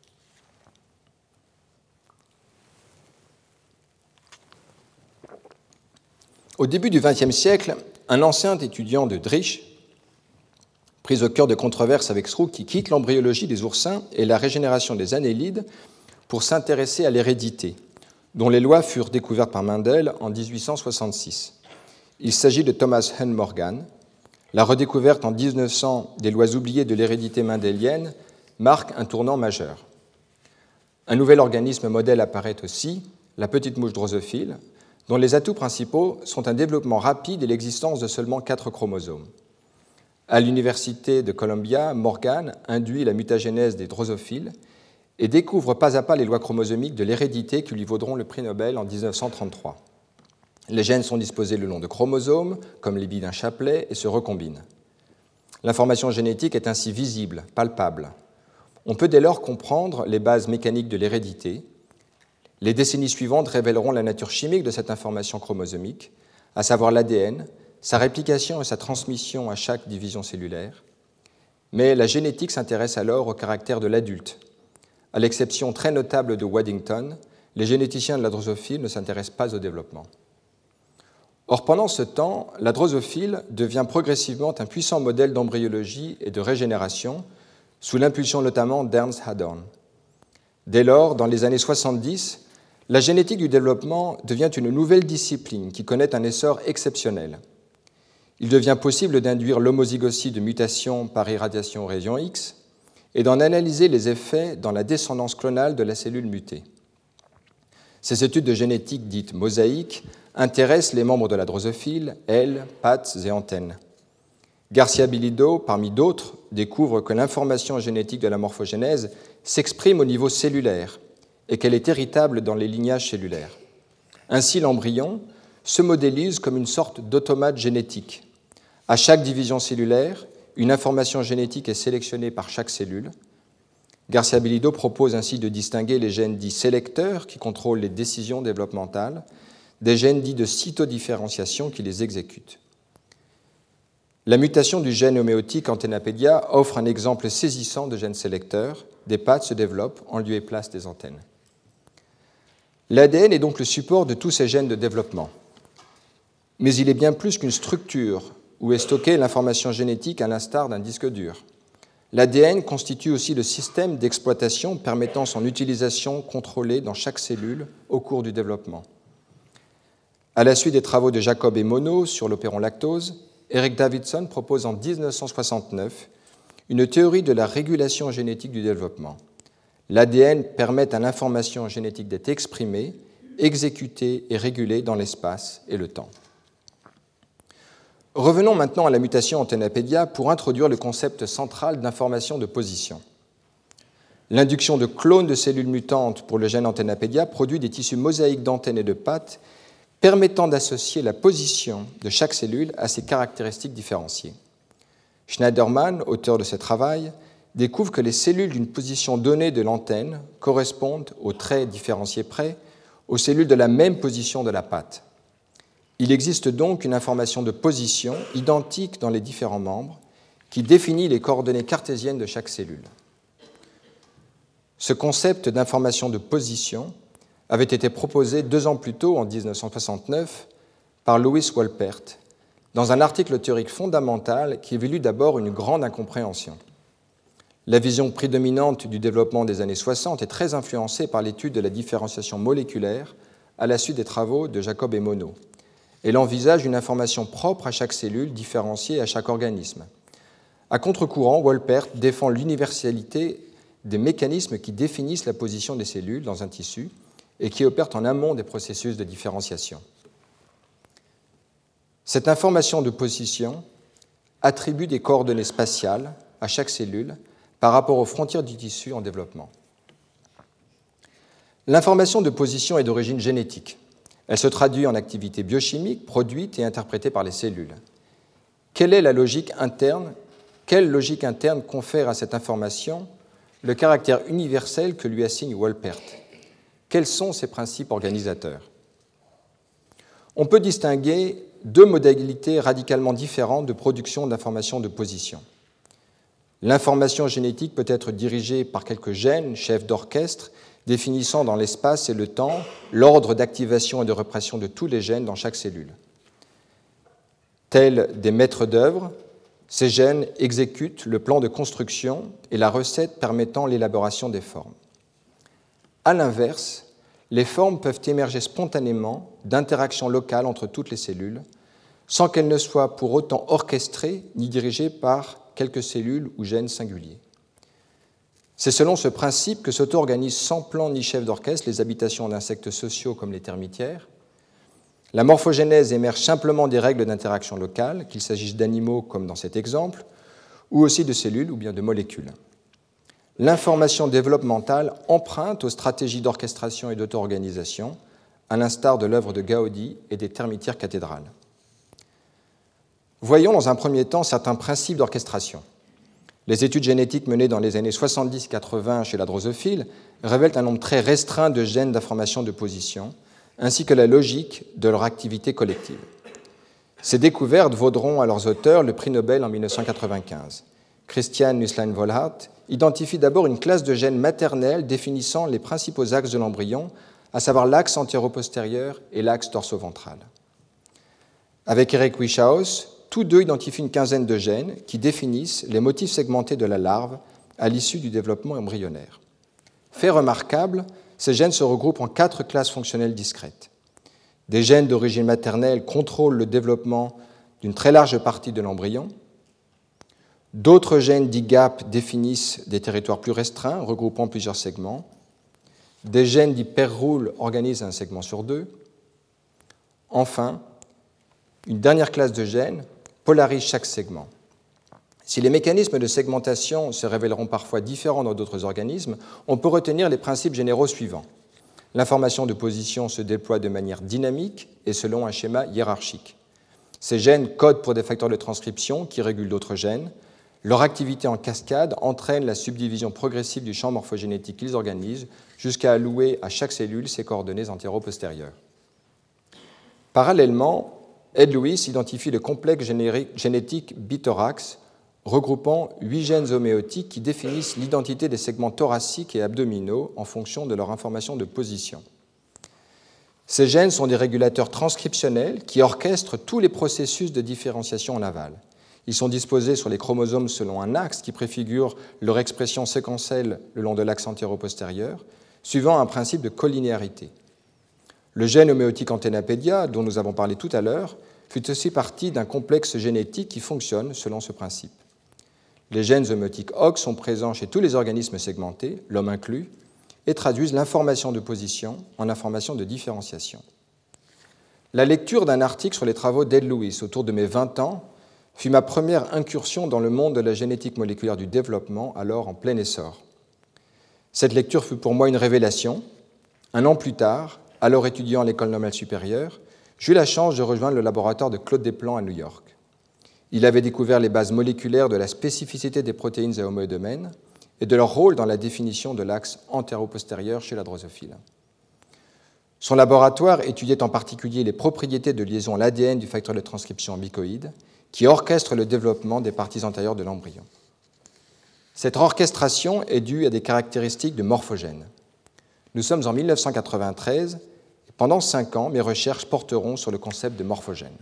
Au début du XXe siècle, un ancien étudiant de Driesch, pris au cœur de controverses avec Roux, qui quitte l'embryologie des oursins et la régénération des annélides pour s'intéresser à l'hérédité, dont les lois furent découvertes par Mendel en 1866. Il s'agit de Thomas Hunt Morgan, la redécouverte en 1900 des lois oubliées de l'hérédité mendélienne marque un tournant majeur. Un nouvel organisme modèle apparaît aussi, la petite mouche drosophile, dont les atouts principaux sont un développement rapide et l'existence de seulement 4 chromosomes. À l'université de Columbia, Morgan induit la mutagénèse des drosophiles et découvre pas à pas les lois chromosomiques de l'hérédité qui lui vaudront le prix Nobel en 1933. Les gènes sont disposés le long de chromosomes, comme les billes d'un chapelet, et se recombinent. L'information génétique est ainsi visible, palpable. On peut dès lors comprendre les bases mécaniques de l'hérédité. Les décennies suivantes révéleront la nature chimique de cette information chromosomique, à savoir l'ADN, sa réplication et sa transmission à chaque division cellulaire. Mais la génétique s'intéresse alors au caractère de l'adulte. À l'exception très notable de Waddington, les généticiens de la drosophile ne s'intéressent pas au développement. Or, pendant ce temps, la drosophile devient progressivement un puissant modèle d'embryologie et de régénération, sous l'impulsion notamment d'Ernst Haddorn. Dès lors, dans les années 70, la génétique du développement devient une nouvelle discipline qui connaît un essor exceptionnel. Il devient possible d'induire l'homozygosie de mutations par irradiation aux rayons X et d'en analyser les effets dans la descendance clonale de la cellule mutée. Ces études de génétique dites mosaïques intéressent les membres de la drosophile, ailes, pattes et antennes. Garcia-Bilido, parmi d'autres, découvre que l'information génétique de la morphogénèse s'exprime au niveau cellulaire et qu'elle est héritable dans les lignages cellulaires. Ainsi, l'embryon se modélise comme une sorte d'automate génétique. À chaque division cellulaire, une information génétique est sélectionnée par chaque cellule. Garcia-Bilido propose ainsi de distinguer les gènes dits sélecteurs qui contrôlent les décisions développementales des gènes dits de cytodifférenciation qui les exécutent. La mutation du gène homéotique Antennapedia offre un exemple saisissant de gène sélecteur. Des pattes se développent en lieu et place des antennes. L'ADN est donc le support de tous ces gènes de développement. Mais il est bien plus qu'une structure où est stockée l'information génétique à l'instar d'un disque dur. L'ADN constitue aussi le système d'exploitation permettant son utilisation contrôlée dans chaque cellule au cours du développement. À la suite des travaux de Jacob et Monod sur l'opéron lactose, Eric Davidson propose en 1969 une théorie de la régulation génétique du développement. L'ADN permet à l'information génétique d'être exprimée, exécutée et régulée dans l'espace et le temps. Revenons maintenant à la mutation Antennapedia pour introduire le concept central d'information de position. L'induction de clones de cellules mutantes pour le gène Antennapedia produit des tissus mosaïques d'antennes et de pattes permettant d'associer la position de chaque cellule à ses caractéristiques différenciées. Schneiderman, auteur de ce travail, découvre que les cellules d'une position donnée de l'antenne correspondent aux traits différenciés près aux cellules de la même position de la patte. Il existe donc une information de position identique dans les différents membres qui définit les coordonnées cartésiennes de chaque cellule. Ce concept d'information de position avait été proposé 2 ans plus tôt, en 1969, par Louis Wolpert, dans un article théorique fondamental qui évalue d'abord une grande incompréhension. La vision prédominante du développement des années 60 est très influencée par l'étude de la différenciation moléculaire à la suite des travaux de Jacob et Monod. Elle envisage une information propre à chaque cellule, différenciée à chaque organisme. À contre-courant, Wolpert défend l'universalité des mécanismes qui définissent la position des cellules dans un tissu et qui opèrent en amont des processus de différenciation. Cette information de position attribue des coordonnées spatiales à chaque cellule par rapport aux frontières du tissu en développement. L'information de position est d'origine génétique. Elle se traduit en activité biochimique produite et interprétée par les cellules. Quelle logique interne confère à cette information le caractère universel que lui assigne Wolpert? Quels sont ses principes organisateurs? On peut distinguer 2 modalités radicalement différentes de production d'informations de position. L'information génétique peut être dirigée par quelques gènes, chefs d'orchestre, définissant dans l'espace et le temps l'ordre d'activation et de répression de tous les gènes dans chaque cellule. Tels des maîtres d'œuvre, ces gènes exécutent le plan de construction et la recette permettant l'élaboration des formes. À l'inverse, les formes peuvent émerger spontanément d'interactions locales entre toutes les cellules, sans qu'elle ne soit pour autant orchestrée ni dirigée par quelques cellules ou gènes singuliers. C'est selon ce principe que s'auto-organisent sans plan ni chef d'orchestre les habitations d'insectes sociaux comme les termitières. La morphogénèse émerge simplement des règles d'interaction locale, qu'il s'agisse d'animaux comme dans cet exemple, ou aussi de cellules ou bien de molécules. L'information développementale emprunte aux stratégies d'orchestration et d'auto-organisation, à l'instar de l'œuvre de Gaudi et des termitières cathédrales. Voyons dans un premier temps certains principes d'orchestration. Les études génétiques menées dans les années 70-80 chez la drosophile révèlent un nombre très restreint de gènes d'information de position, ainsi que la logique de leur activité collective. Ces découvertes vaudront à leurs auteurs le prix Nobel en 1995. Christian Nusslein-Volhard identifie d'abord une classe de gènes maternels définissant les principaux axes de l'embryon, à savoir l'axe antéro-postérieur et l'axe dorso-ventral. Avec Eric Wieschaus, tous deux identifient une quinzaine de gènes qui définissent les motifs segmentés de la larve à l'issue du développement embryonnaire. Fait remarquable, ces gènes se regroupent en 4 classes fonctionnelles discrètes. Des gènes d'origine maternelle contrôlent le développement d'une très large partie de l'embryon. D'autres gènes dits GAP définissent des territoires plus restreints, regroupant plusieurs segments. Des gènes dits PER-RULE organisent un segment sur 2. Enfin, une dernière classe de gènes polarise chaque segment. Si les mécanismes de segmentation se révéleront parfois différents dans d'autres organismes, on peut retenir les principes généraux suivants. L'information de position se déploie de manière dynamique et selon un schéma hiérarchique. Ces gènes codent pour des facteurs de transcription qui régulent d'autres gènes. Leur activité en cascade entraîne la subdivision progressive du champ morphogénétique qu'ils organisent jusqu'à allouer à chaque cellule ses coordonnées antéro-postérieures. Parallèlement, Ed Lewis identifie le complexe génétique bithorax regroupant 8 gènes homéotiques qui définissent l'identité des segments thoraciques et abdominaux en fonction de leur information de position. Ces gènes sont des régulateurs transcriptionnels qui orchestrent tous les processus de différenciation en aval. Ils sont disposés sur les chromosomes selon un axe qui préfigure leur expression séquentielle le long de l'axe antéro-postérieur, suivant un principe de collinéarité. Le gène homéotique Antennapedia, dont nous avons parlé tout à l'heure, fait aussi partie d'un complexe génétique qui fonctionne selon ce principe. Les gènes homéotiques OX sont présents chez tous les organismes segmentés, l'homme inclus, et traduisent l'information de position en information de différenciation. La lecture d'un article sur les travaux d'Ed Lewis autour de mes 20 ans fut ma première incursion dans le monde de la génétique moléculaire du développement, alors en plein essor. Cette lecture fut pour moi une révélation. Un an plus tard, alors étudiant à l'École normale supérieure, j'eus la chance de rejoindre le laboratoire de Claude Desplan à New York. Il avait découvert les bases moléculaires de la spécificité des protéines à homéodomène et de leur rôle dans la définition de l'axe antéro-postérieur chez la drosophile. Son laboratoire étudiait en particulier les propriétés de liaison à l'ADN du facteur de transcription ambicoïde qui orchestre le développement des parties antérieures de l'embryon. Cette orchestration est due à des caractéristiques de morphogènes. Nous sommes en 1993 et pendant 5 ans, mes recherches porteront sur le concept de morphogène.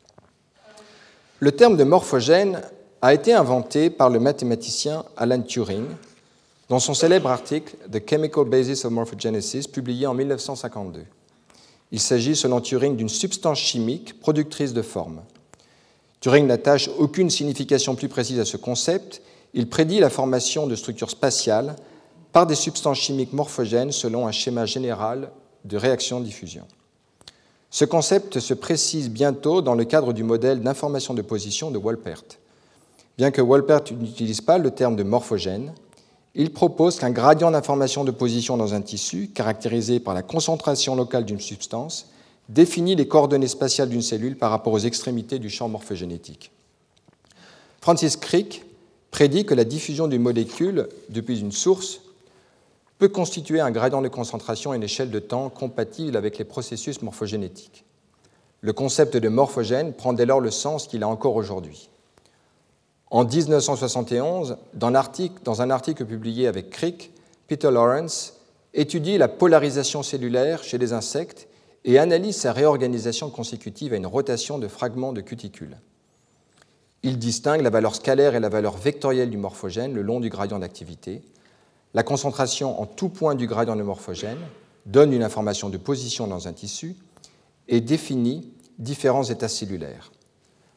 Le terme de morphogène a été inventé par le mathématicien Alan Turing dans son célèbre article « The Chemical Basis of Morphogenesis » publié en 1952. Il s'agit, selon Turing, d'une substance chimique productrice de formes. Turing n'attache aucune signification plus précise à ce concept. Il prédit la formation de structures spatiales par des substances chimiques morphogènes selon un schéma général de réaction-diffusion. Ce concept se précise bientôt dans le cadre du modèle d'information de position de Wolpert. Bien que Wolpert n'utilise pas le terme de morphogène, il propose qu'un gradient d'information de position dans un tissu, caractérisé par la concentration locale d'une substance, définit les coordonnées spatiales d'une cellule par rapport aux extrémités du champ morphogénétique. Francis Crick prédit que la diffusion d'une molécule depuis une source peut constituer un gradient de concentration à une échelle de temps compatible avec les processus morphogénétiques. Le concept de morphogène prend dès lors le sens qu'il a encore aujourd'hui. En 1971, dans un article publié avec Crick, Peter Lawrence étudie la polarisation cellulaire chez les insectes et analyse sa réorganisation consécutive à une rotation de fragments de cuticules. Il distingue la valeur scalaire et la valeur vectorielle du morphogène le long du gradient d'activité. La concentration en tout point du gradient de morphogène donne une information de position dans un tissu et définit différents états cellulaires.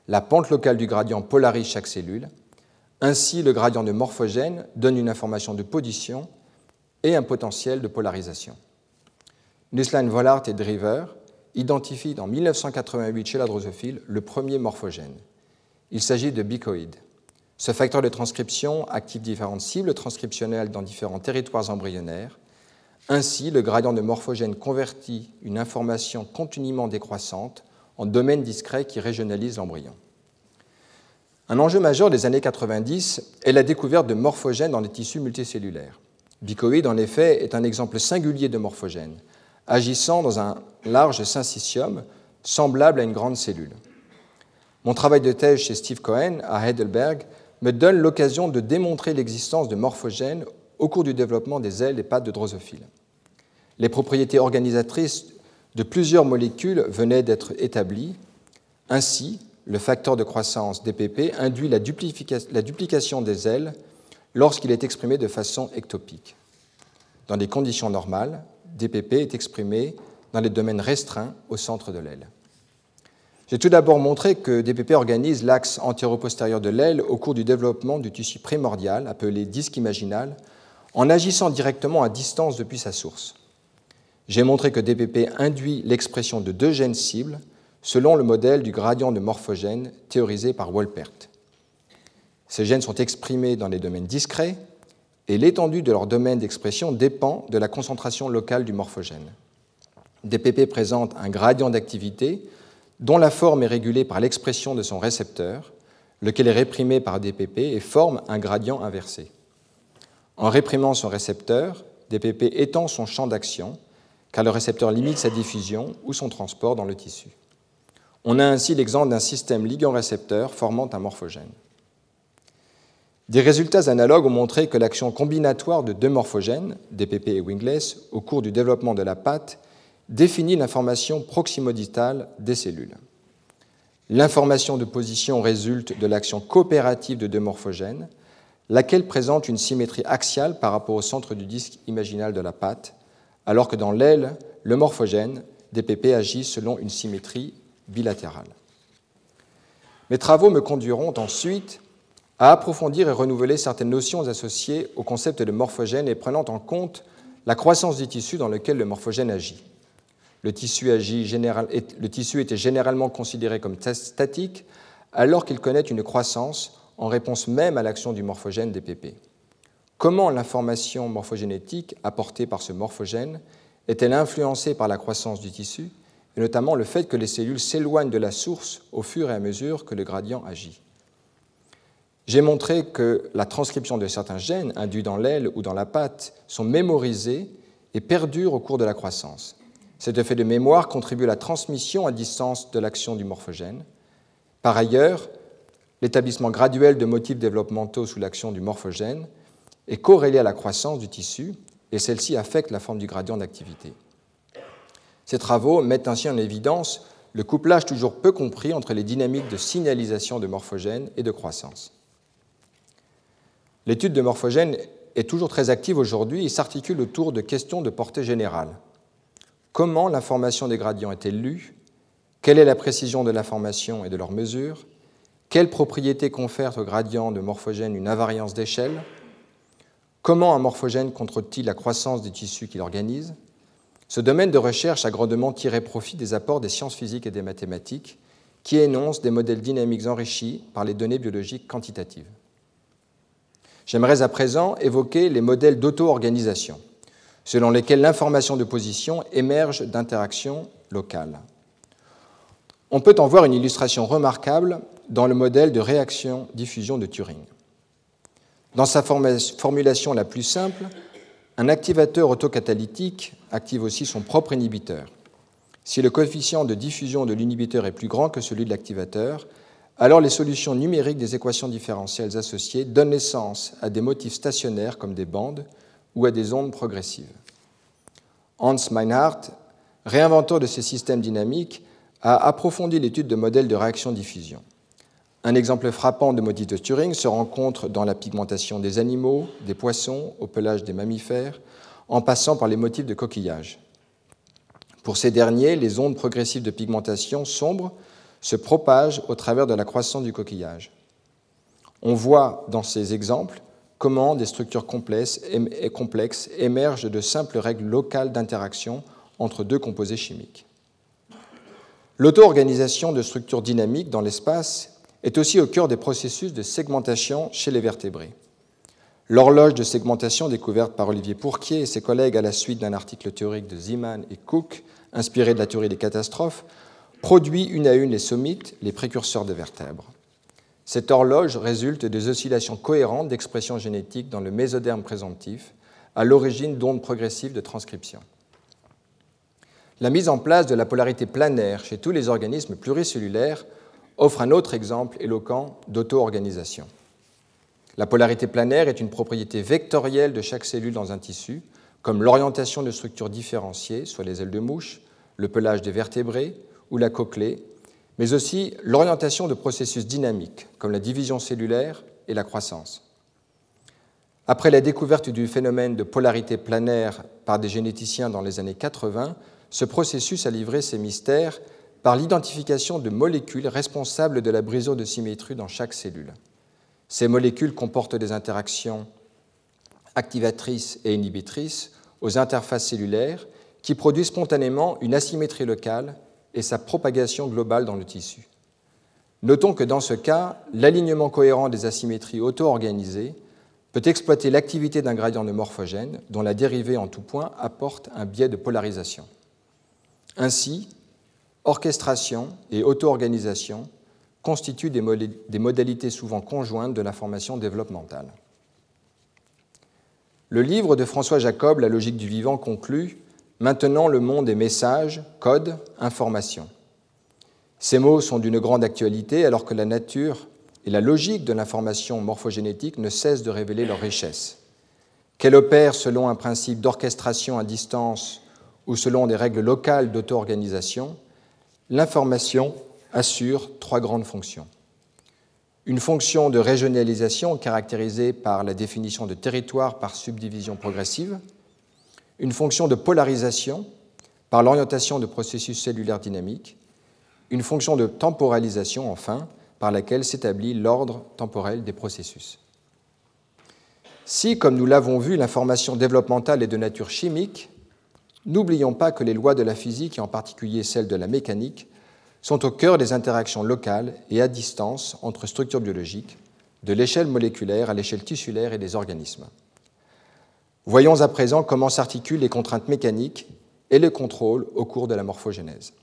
La pente locale du gradient polarise chaque cellule. Ainsi, le gradient de morphogène donne une information de position et un potentiel de polarisation. Nusslein, Vollard et Driver identifient en 1988 chez la drosophile le premier morphogène. Il s'agit de bicoïde. Ce facteur de transcription active différentes cibles transcriptionnelles dans différents territoires embryonnaires. Ainsi, le gradient de morphogène convertit une information continuellement décroissante en domaine discret qui régionalise l'embryon. Un enjeu majeur des années 90 est la découverte de morphogènes dans les tissus multicellulaires. Bicoïde, en effet, est un exemple singulier de morphogène, agissant dans un large syncytium semblable à une grande cellule. Mon travail de thèse chez Steve Cohen à Heidelberg me donne l'occasion de démontrer l'existence de morphogènes au cours du développement des ailes et pattes de drosophiles. Les propriétés organisatrices de plusieurs molécules venaient d'être établies. Ainsi, le facteur de croissance DPP induit la duplication des ailes lorsqu'il est exprimé de façon ectopique. Dans des conditions normales, DPP est exprimé dans les domaines restreints au centre de l'aile. J'ai tout d'abord montré que DPP organise l'axe antéro-postérieur de l'aile au cours du développement du tissu primordial, appelé disque imaginal, en agissant directement à distance depuis sa source. J'ai montré que DPP induit l'expression de deux gènes cibles selon le modèle du gradient de morphogène théorisé par Wolpert. Ces gènes sont exprimés dans les domaines discrets et l'étendue de leur domaine d'expression dépend de la concentration locale du morphogène. DPP présente un gradient d'activité dont la forme est régulée par l'expression de son récepteur, lequel est réprimé par DPP et forme un gradient inversé. En réprimant son récepteur, DPP étend son champ d'action, car le récepteur limite sa diffusion ou son transport dans le tissu. On a ainsi l'exemple d'un système ligand-récepteur formant un morphogène. Des résultats analogues ont montré que l'action combinatoire de deux morphogènes, DPP et Wingless, au cours du développement de la patte, définit l'information proximodistale des cellules. L'information de position résulte de l'action coopérative de deux morphogènes, laquelle présente une symétrie axiale par rapport au centre du disque imaginal de la patte, alors que dans l'aile, le morphogène, DPP, agit selon une symétrie bilatérale. Mes travaux me conduiront ensuite à approfondir et renouveler certaines notions associées au concept de morphogène et prenant en compte la croissance du tissu dans lequel le morphogène agit. Le tissu était généralement considéré comme statique alors qu'il connaît une croissance en réponse même à l'action du morphogène DPP. Comment l'information morphogénétique apportée par ce morphogène est-elle influencée par la croissance du tissu, et notamment le fait que les cellules s'éloignent de la source au fur et à mesure que le gradient agit? J'ai montré que la transcription de certains gènes induits dans l'aile ou dans la patte sont mémorisés et perdurent au cours de la croissance. Cet effet de mémoire contribue à la transmission à distance de l'action du morphogène. Par ailleurs, l'établissement graduel de motifs développementaux sous l'action du morphogène est corrélé à la croissance du tissu et celle-ci affecte la forme du gradient d'activité. Ces travaux mettent ainsi en évidence le couplage toujours peu compris entre les dynamiques de signalisation de morphogènes et de croissance. L'étude de morphogènes est toujours très active aujourd'hui et s'articule autour de questions de portée générale. Comment l'information des gradients est-elle lue? Quelle est la précision de l'information et de leur mesure? Quelles propriétés confèrent aux gradients de morphogènes une invariance d'échelle? Comment un morphogène contrôle-t-il la croissance des tissus qu'il organise? Ce domaine de recherche a grandement tiré profit des apports des sciences physiques et des mathématiques qui énoncent des modèles dynamiques enrichis par les données biologiques quantitatives. J'aimerais à présent évoquer les modèles d'auto-organisation, selon lesquels l'information de position émerge d'interactions locales. On peut en voir une illustration remarquable dans le modèle de réaction-diffusion de Turing. Dans sa formulation la plus simple, un activateur autocatalytique active aussi son propre inhibiteur. Si le coefficient de diffusion de l'inhibiteur est plus grand que celui de l'activateur, alors les solutions numériques des équations différentielles associées donnent naissance à des motifs stationnaires comme des bandes ou à des ondes progressives. Hans Meinhardt, réinventeur de ces systèmes dynamiques, a approfondi l'étude de modèles de réaction-diffusion. Un exemple frappant de motif de Turing se rencontre dans la pigmentation des animaux, des poissons, au pelage des mammifères, en passant par les motifs de coquillage. Pour ces derniers, les ondes progressives de pigmentation sombre se propagent au travers de la croissance du coquillage. On voit dans ces exemples comment des structures complexes émergent de simples règles locales d'interaction entre deux composés chimiques. L'auto-organisation de structures dynamiques dans l'espace est aussi au cœur des processus de segmentation chez les vertébrés. L'horloge de segmentation découverte par Olivier Pourquier et ses collègues à la suite d'un article théorique de Zeeman et Cook, inspiré de la théorie des catastrophes, produit une à une les somites, les précurseurs de vertèbres. Cette horloge résulte des oscillations cohérentes d'expression génétique dans le mésoderme présomptif, à l'origine d'ondes progressives de transcription. La mise en place de la polarité planaire chez tous les organismes pluricellulaires offre un autre exemple éloquent d'auto-organisation. La polarité planaire est une propriété vectorielle de chaque cellule dans un tissu, comme l'orientation de structures différenciées, soit les ailes de mouche, le pelage des vertébrés ou la cochlée, mais aussi l'orientation de processus dynamiques, comme la division cellulaire et la croissance. Après la découverte du phénomène de polarité planaire par des généticiens dans les années 80, ce processus a livré ses mystères par l'identification de molécules responsables de la brisure de symétrie dans chaque cellule. Ces molécules comportent des interactions activatrices et inhibitrices aux interfaces cellulaires qui produisent spontanément une asymétrie locale et sa propagation globale dans le tissu. Notons que dans ce cas, l'alignement cohérent des asymétries auto-organisées peut exploiter l'activité d'un gradient de morphogène dont la dérivée en tout point apporte un biais de polarisation. Ainsi, orchestration et auto-organisation constituent des modalités souvent conjointes de l'information développementale. Le livre de François Jacob, La logique du vivant, conclut « Maintenant le monde est message, code, information ». Ces mots sont d'une grande actualité alors que la nature et la logique de l'information morphogénétique ne cessent de révéler leur richesse. Qu'elle opère selon un principe d'orchestration à distance ou selon des règles locales d'auto-organisation, l'information assure trois grandes fonctions. Une fonction de régionalisation caractérisée par la définition de territoire par subdivision progressive, une fonction de polarisation par l'orientation de processus cellulaires dynamiques, une fonction de temporalisation, enfin, par laquelle s'établit l'ordre temporel des processus. Si, comme nous l'avons vu, l'information développementale est de nature chimique, n'oublions pas que les lois de la physique, et en particulier celles de la mécanique, sont au cœur des interactions locales et à distance entre structures biologiques, de l'échelle moléculaire à l'échelle tissulaire et des organismes. Voyons à présent comment s'articulent les contraintes mécaniques et le contrôle au cours de la morphogénèse.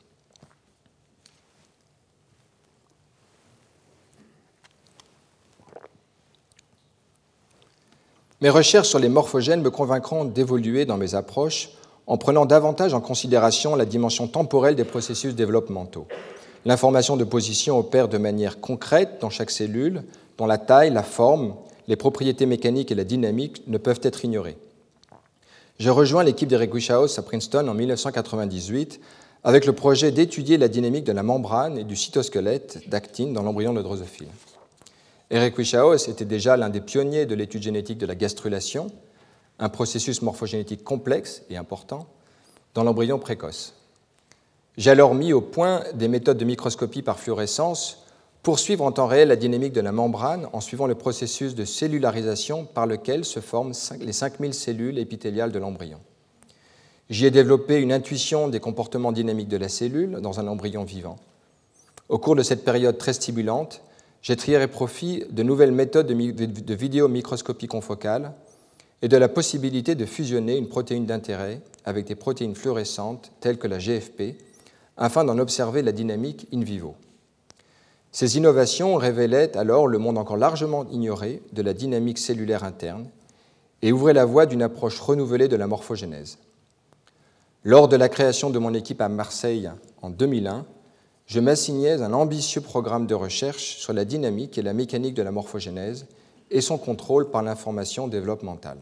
Mes recherches sur les morphogènes me convaincront d'évoluer dans mes approches en prenant davantage en considération la dimension temporelle des processus développementaux. L'information de position opère de manière concrète dans chaque cellule, dont la taille, la forme, les propriétés mécaniques et la dynamique ne peuvent être ignorées. Je rejoins l'équipe d'Eric Wichaus à Princeton en 1998 avec le projet d'étudier la dynamique de la membrane et du cytosquelette d'actine dans l'embryon de drosophile. Eric Wichaus était déjà l'un des pionniers de l'étude génétique de la gastrulation, un processus morphogénétique complexe et important dans l'embryon précoce. J'ai alors mis au point des méthodes de microscopie par fluorescence pour suivre en temps réel la dynamique de la membrane en suivant le processus de cellularisation par lequel se forment les 5000 cellules épithéliales de l'embryon. J'y ai développé une intuition des comportements dynamiques de la cellule dans un embryon vivant. Au cours de cette période très stimulante, j'ai tiré profit de nouvelles méthodes de vidéomicroscopie confocale et de la possibilité de fusionner une protéine d'intérêt avec des protéines fluorescentes telles que la GFP afin d'en observer la dynamique in vivo. Ces innovations révélaient alors le monde encore largement ignoré de la dynamique cellulaire interne et ouvraient la voie d'une approche renouvelée de la morphogénèse. Lors de la création de mon équipe à Marseille en 2001, je m'assignais un ambitieux programme de recherche sur la dynamique et la mécanique de la morphogénèse et son contrôle par l'information développementale.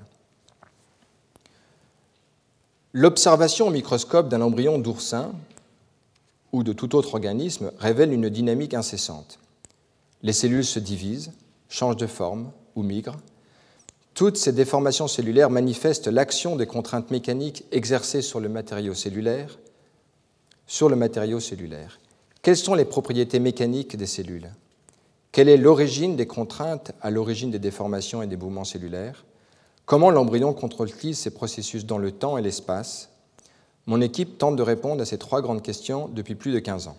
L'observation au microscope d'un embryon d'oursin ou de tout autre organisme révèle une dynamique incessante. Les cellules se divisent, changent de forme ou migrent. Toutes ces déformations cellulaires manifestent l'action des contraintes mécaniques exercées sur le matériau cellulaire. Quelles sont les propriétés mécaniques des cellules? Quelle est l'origine des contraintes à l'origine des déformations et des mouvements cellulaires? Comment l'embryon contrôle-t-il ces processus dans le temps et l'espace? Mon équipe tente de répondre à ces 3 grandes questions depuis plus de 15 ans.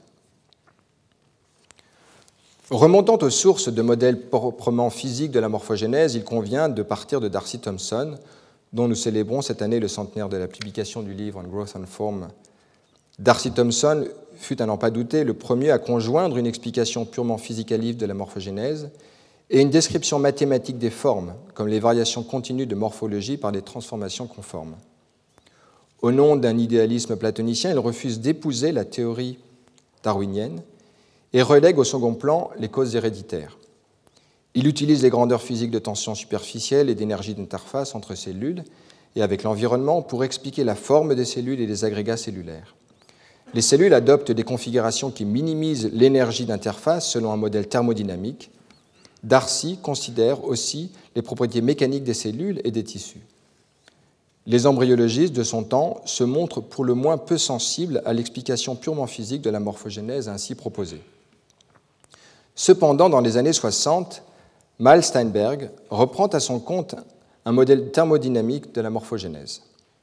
Remontant aux sources de modèles proprement physiques de la morphogénèse, il convient de partir de Darcy Thompson, dont nous célébrons cette année le centenaire de la publication du livre On Growth and Form. Darcy Thompson fut, à n'en pas douter, le premier à conjoindre une explication purement physicaliste de la morphogénèse et une description mathématique des formes, comme les variations continues de morphologie par des transformations conformes. Au nom d'un idéalisme platonicien, il refuse d'épouser la théorie darwinienne et relègue au second plan les causes héréditaires. Il utilise les grandeurs physiques de tension superficielle et d'énergie d'interface entre cellules et avec l'environnement pour expliquer la forme des cellules et des agrégats cellulaires. Les cellules adoptent des configurations qui minimisent l'énergie d'interface selon un modèle thermodynamique. Darcy considère aussi les propriétés mécaniques des cellules et des tissus. Les embryologistes de son temps se montrent pour le moins peu sensibles à l'explication purement physique de la morphogénèse ainsi proposée. Cependant, dans les années 60, Miles Steinberg reprend à son compte un modèle thermodynamique de la morphogénèse.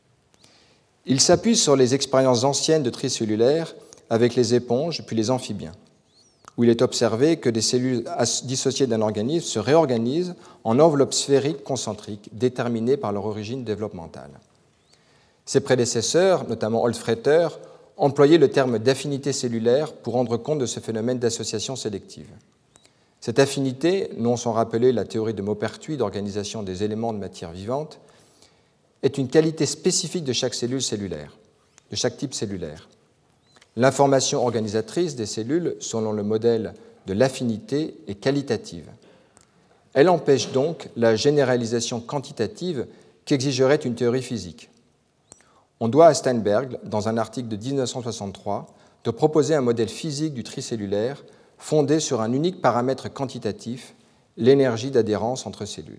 Il s'appuie sur les expériences anciennes de tricellulaires avec les éponges puis les amphibiens, où il est observé que des cellules dissociées d'un organisme se réorganisent en enveloppes sphériques concentriques déterminées par leur origine développementale. Ses prédécesseurs, notamment Holzfreter, employaient le terme d'affinité cellulaire pour rendre compte de ce phénomène d'association sélective. Cette affinité, non sans rappeler la théorie de Maupertuis d'organisation des éléments de matière vivante, est une qualité spécifique de chaque cellule cellulaire, de chaque type cellulaire. L'information organisatrice des cellules, selon le modèle de l'affinité, est qualitative. Elle empêche donc la généralisation quantitative qu'exigerait une théorie physique. On doit à Steinberg, dans un article de 1963, de proposer un modèle physique du tricellulaire fondé sur un unique paramètre quantitatif, l'énergie d'adhérence entre cellules.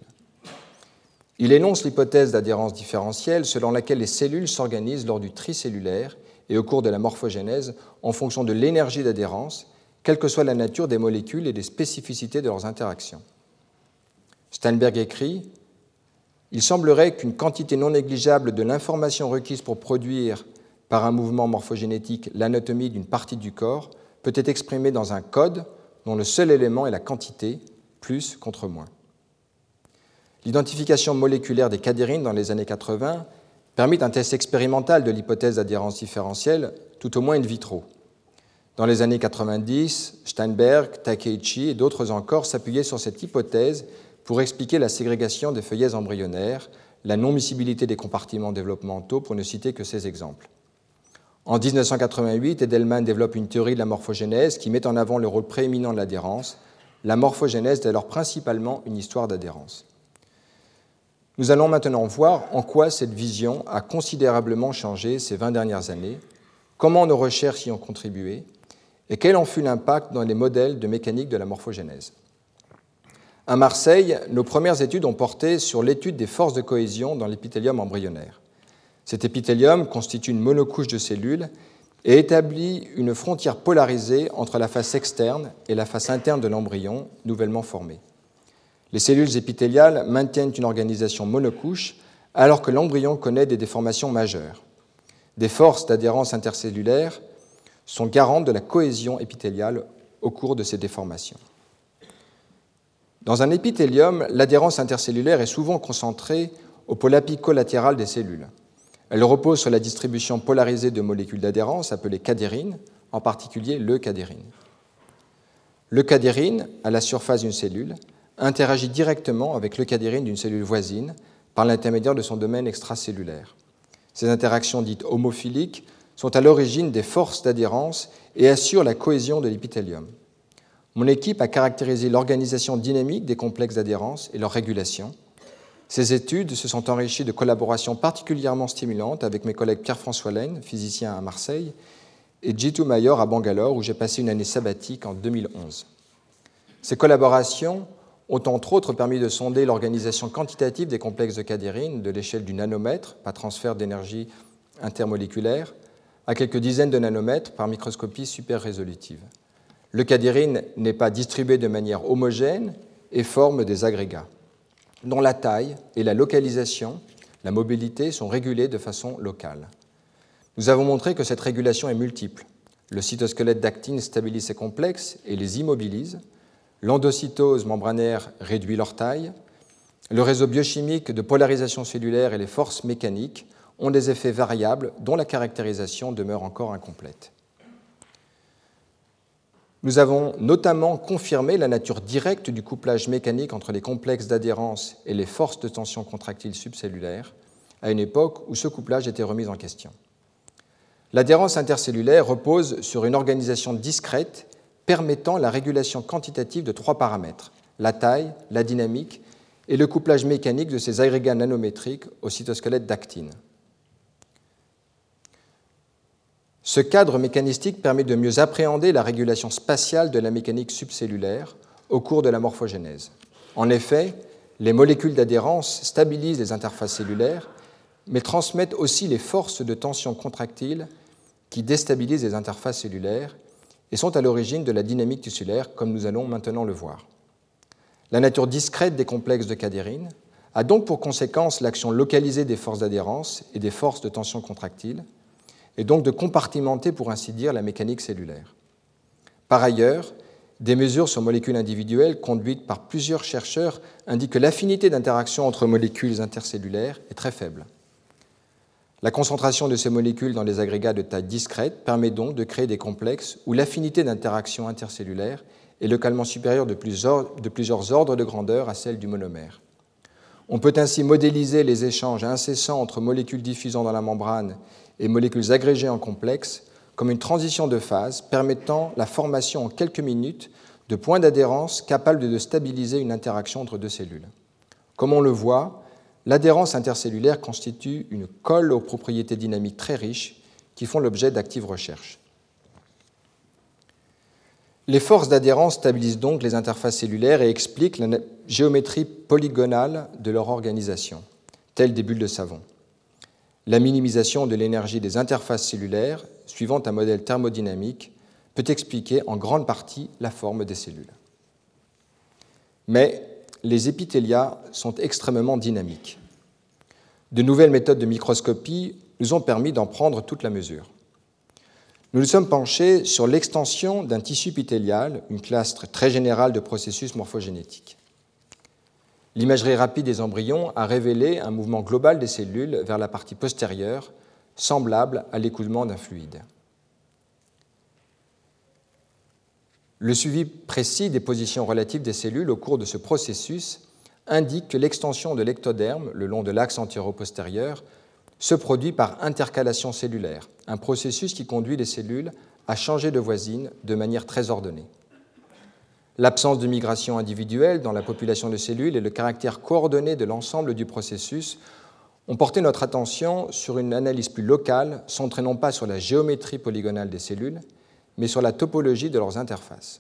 Il énonce l'hypothèse d'adhérence différentielle selon laquelle les cellules s'organisent lors du tricellulaire et au cours de la morphogénèse en fonction de l'énergie d'adhérence, quelle que soit la nature des molécules et des spécificités de leurs interactions. Steinberg écrit « Il semblerait qu'une quantité non négligeable de l'information requise pour produire, par un mouvement morphogénétique, l'anatomie d'une partie du corps peut être exprimée dans un code dont le seul élément est la quantité, plus contre moins. » L'identification moléculaire des cadérines dans les années 80 permit un test expérimental de l'hypothèse d'adhérence différentielle, tout au moins in vitro. Dans les années 90, Steinberg, Takeichi et d'autres encore s'appuyaient sur cette hypothèse pour expliquer la ségrégation des feuillets embryonnaires, la non-miscibilité des compartiments développementaux, pour ne citer que ces exemples. En 1988, Edelman développe une théorie de la morphogénèse qui met en avant le rôle prééminent de l'adhérence. La morphogénèse est alors principalement une histoire d'adhérence. Nous allons maintenant voir en quoi cette vision a considérablement changé ces 20 dernières années, comment nos recherches y ont contribué et quel en fut l'impact dans les modèles de mécanique de la morphogénèse. À Marseille, nos premières études ont porté sur l'étude des forces de cohésion dans l'épithélium embryonnaire. Cet épithélium constitue une monocouche de cellules et établit une frontière polarisée entre la face externe et la face interne de l'embryon nouvellement formé. Les cellules épithéliales maintiennent une organisation monocouche alors que l'embryon connaît des déformations majeures. Des forces d'adhérence intercellulaire sont garantes de la cohésion épithéliale au cours de ces déformations. Dans un épithélium, l'adhérence intercellulaire est souvent concentrée au pôle apico-latéral des cellules. Elle repose sur la distribution polarisée de molécules d'adhérence appelées cadérines, en particulier l'eucadérine. L'eucadérine, à la surface d'une cellule, interagit directement avec l'eucadérine d'une cellule voisine par l'intermédiaire de son domaine extracellulaire. Ces interactions dites homophiliques sont à l'origine des forces d'adhérence et assurent la cohésion de l'épithélium. Mon équipe a caractérisé l'organisation dynamique des complexes d'adhérence et leur régulation. Ces études se sont enrichies de collaborations particulièrement stimulantes avec mes collègues Pierre-François Laine, physicien à Marseille, et Jitu Mayor à Bangalore, où j'ai passé une année sabbatique en 2011. Ces collaborations ont entre autres permis de sonder l'organisation quantitative des complexes de cadérine de l'échelle du nanomètre, par transfert d'énergie intermoléculaire, à quelques dizaines de nanomètres par microscopie super résolutive. Le cadérine n'est pas distribué de manière homogène et forme des agrégats, dont la taille et la localisation, la mobilité, sont régulées de façon locale. Nous avons montré que cette régulation est multiple. Le cytosquelette d'actine stabilise ces complexes et les immobilise. L'endocytose membranaire réduit leur taille. Le réseau biochimique de polarisation cellulaire et les forces mécaniques ont des effets variables dont la caractérisation demeure encore incomplète. Nous avons notamment confirmé la nature directe du couplage mécanique entre les complexes d'adhérence et les forces de tension contractile subcellulaire, à une époque où ce couplage était remis en question. L'adhérence intercellulaire repose sur une organisation discrète permettant la régulation quantitative de 3 paramètres, la taille, la dynamique et le couplage mécanique de ces agrégats nanométriques au cytosquelette d'actine. Ce cadre mécanistique permet de mieux appréhender la régulation spatiale de la mécanique subcellulaire au cours de la morphogénèse. En effet, les molécules d'adhérence stabilisent les interfaces cellulaires, mais transmettent aussi les forces de tension contractile qui déstabilisent les interfaces cellulaires et sont à l'origine de la dynamique tissulaire, comme nous allons maintenant le voir. La nature discrète des complexes de cadérine a donc pour conséquence l'action localisée des forces d'adhérence et des forces de tension contractile, et donc de compartimenter, pour ainsi dire, la mécanique cellulaire. Par ailleurs, des mesures sur molécules individuelles conduites par plusieurs chercheurs indiquent que l'affinité d'interaction entre molécules intercellulaires est très faible. La concentration de ces molécules dans des agrégats de taille discrète permet donc de créer des complexes où l'affinité d'interaction intercellulaire est localement supérieure de plusieurs ordres de grandeur à celle du monomère. On peut ainsi modéliser les échanges incessants entre molécules diffusant dans la membrane et molécules agrégées en complexe comme une transition de phase permettant la formation en quelques minutes de points d'adhérence capables de stabiliser une interaction entre deux cellules. Comme on le voit, l'adhérence intercellulaire constitue une colle aux propriétés dynamiques très riches qui font l'objet d'actives recherches. Les forces d'adhérence stabilisent donc les interfaces cellulaires et expliquent la géométrie polygonale de leur organisation, telles des bulles de savon. La minimisation de l'énergie des interfaces cellulaires, suivant un modèle thermodynamique, peut expliquer en grande partie la forme des cellules. Mais les épithélias sont extrêmement dynamiques. De nouvelles méthodes de microscopie nous ont permis d'en prendre toute la mesure. Nous nous sommes penchés sur l'extension d'un tissu épithélial, une classe très générale de processus morphogénétiques. L'imagerie rapide des embryons a révélé un mouvement global des cellules vers la partie postérieure, semblable à l'écoulement d'un fluide. Le suivi précis des positions relatives des cellules au cours de ce processus indique que l'extension de l'ectoderme le long de l'axe antéro-postérieur se produit par intercalation cellulaire, un processus qui conduit les cellules à changer de voisine de manière très ordonnée. L'absence de migration individuelle dans la population de cellules et le caractère coordonné de l'ensemble du processus ont porté notre attention sur une analyse plus locale, centrée non pas sur la géométrie polygonale des cellules, mais sur la topologie de leurs interfaces.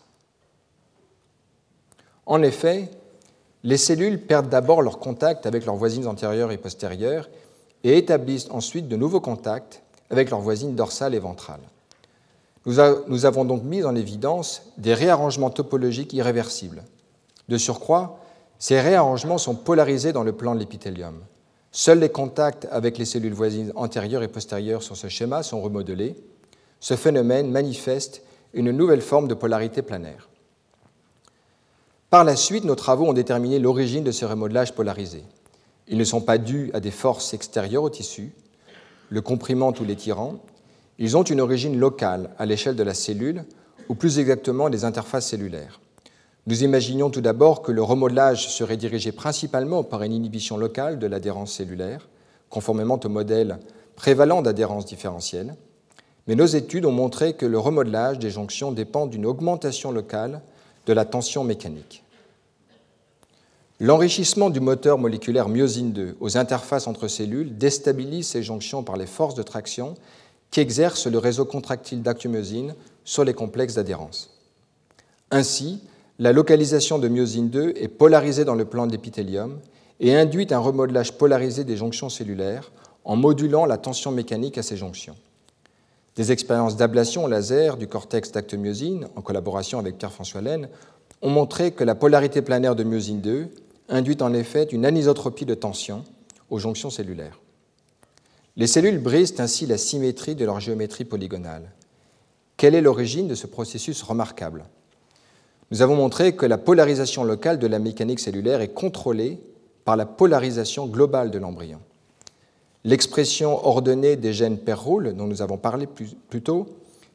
En effet, les cellules perdent d'abord leur contact avec leurs voisines antérieures et postérieures et établissent ensuite de nouveaux contacts avec leurs voisines dorsales et ventrales. Nous avons donc mis en évidence des réarrangements topologiques irréversibles. De surcroît, ces réarrangements sont polarisés dans le plan de l'épithélium. Seuls les contacts avec les cellules voisines antérieures et postérieures sur ce schéma sont remodelés. Ce phénomène manifeste une nouvelle forme de polarité planaire. Par la suite, nos travaux ont déterminé l'origine de ces remodelages polarisés. Ils ne sont pas dus à des forces extérieures au tissu, le comprimant ou l'étirant. Ils ont une origine locale à l'échelle de la cellule, ou plus exactement des interfaces cellulaires. Nous imaginions tout d'abord que le remodelage serait dirigé principalement par une inhibition locale de l'adhérence cellulaire, conformément au modèle prévalent d'adhérence différentielle, mais nos études ont montré que le remodelage des jonctions dépend d'une augmentation locale de la tension mécanique. L'enrichissement du moteur moléculaire myosine 2 aux interfaces entre cellules déstabilise ces jonctions par les forces de traction qu'exerce le réseau contractile d'actomyosine sur les complexes d'adhérence. Ainsi, la localisation de myosine 2 est polarisée dans le plan de l'épithélium et induit un remodelage polarisé des jonctions cellulaires en modulant la tension mécanique à ces jonctions. Des expériences d'ablation au laser du cortex d'actomyosine, en collaboration avec Pierre-François Laine, ont montré que la polarité planaire de myosine 2 induit en effet une anisotropie de tension aux jonctions cellulaires. Les cellules brisent ainsi la symétrie de leur géométrie polygonale. Quelle est l'origine de ce processus remarquable? Nous avons montré que la polarisation locale de la mécanique cellulaire est contrôlée par la polarisation globale de l'embryon. L'expression ordonnée des gènes Perroul, dont nous avons parlé plus tôt,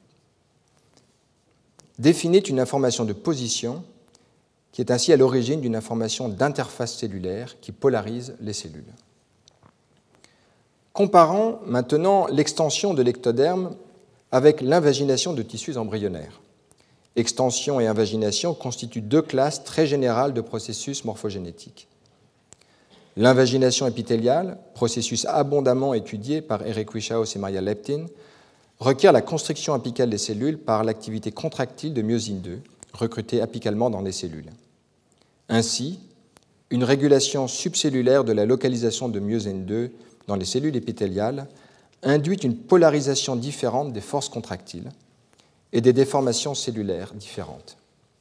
définit une information de position qui est ainsi à l'origine d'une information d'interface cellulaire qui polarise les cellules. Comparons maintenant l'extension de l'ectoderme avec l'invagination de tissus embryonnaires. Extension et invagination constituent deux classes très générales de processus morphogénétiques. L'invagination épithéliale, processus abondamment étudié par Eric Wieschaus et Maria Leptin, requiert la constriction apicale des cellules par l'activité contractile de myosine 2, recrutée apicalement dans les cellules. Ainsi, une régulation subcellulaire de la localisation de myosine 2 dans les cellules épithéliales induit une polarisation différente des forces contractiles et des déformations cellulaires différentes.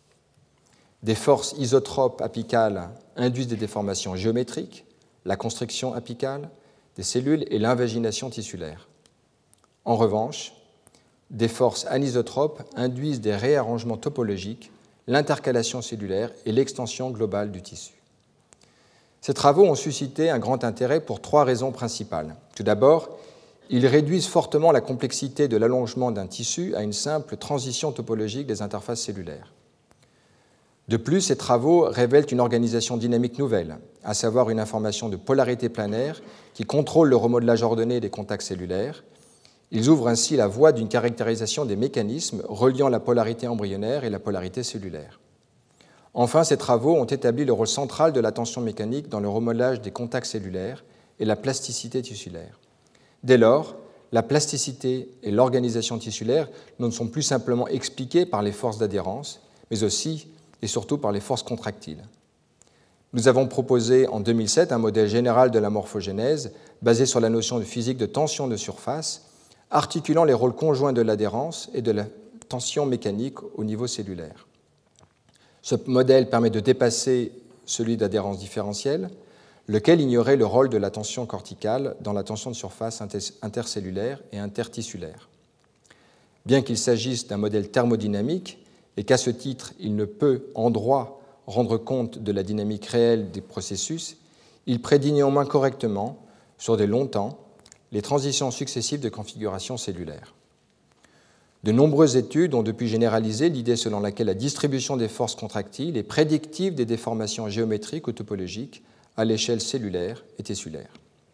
Des forces isotropes apicales induisent des déformations géométriques, la constriction apicale des cellules et l'invagination tissulaire. En revanche, des forces anisotropes induisent des réarrangements topologiques, l'intercalation cellulaire et l'extension globale du tissu. Ces travaux ont suscité un grand intérêt pour trois raisons principales. Tout d'abord, ils réduisent fortement la complexité de l'allongement d'un tissu à une simple transition topologique des interfaces cellulaires. De plus, ces travaux révèlent une organisation dynamique nouvelle, à savoir une information de polarité planaire qui contrôle le remodelage ordonné des contacts cellulaires. Ils ouvrent ainsi la voie d'une caractérisation des mécanismes reliant la polarité embryonnaire et la polarité cellulaire. Enfin, ces travaux ont établi le rôle central de la tension mécanique dans le remodelage des contacts cellulaires et la plasticité tissulaire. Dès lors, la plasticité et l'organisation tissulaire ne sont plus simplement expliquées par les forces d'adhérence, mais aussi et surtout par les forces contractiles. Nous avons proposé en 2007 un modèle général de la morphogénèse basé sur la notion de physique de tension de surface, articulant les rôles conjoints de l'adhérence et de la tension mécanique au niveau cellulaire. Ce modèle permet de dépasser celui d'adhérence différentielle, lequel ignorait le rôle de la tension corticale dans la tension de surface intercellulaire et intertissulaire. Bien qu'il s'agisse d'un modèle thermodynamique et qu'à ce titre il ne peut en droit rendre compte de la dynamique réelle des processus, il prédit néanmoins correctement, sur des longs temps, les transitions successives de configuration cellulaire. De nombreuses études ont depuis généralisé l'idée selon laquelle la distribution des forces contractiles est prédictive des déformations géométriques ou topologiques à l'échelle cellulaire et tissulaire.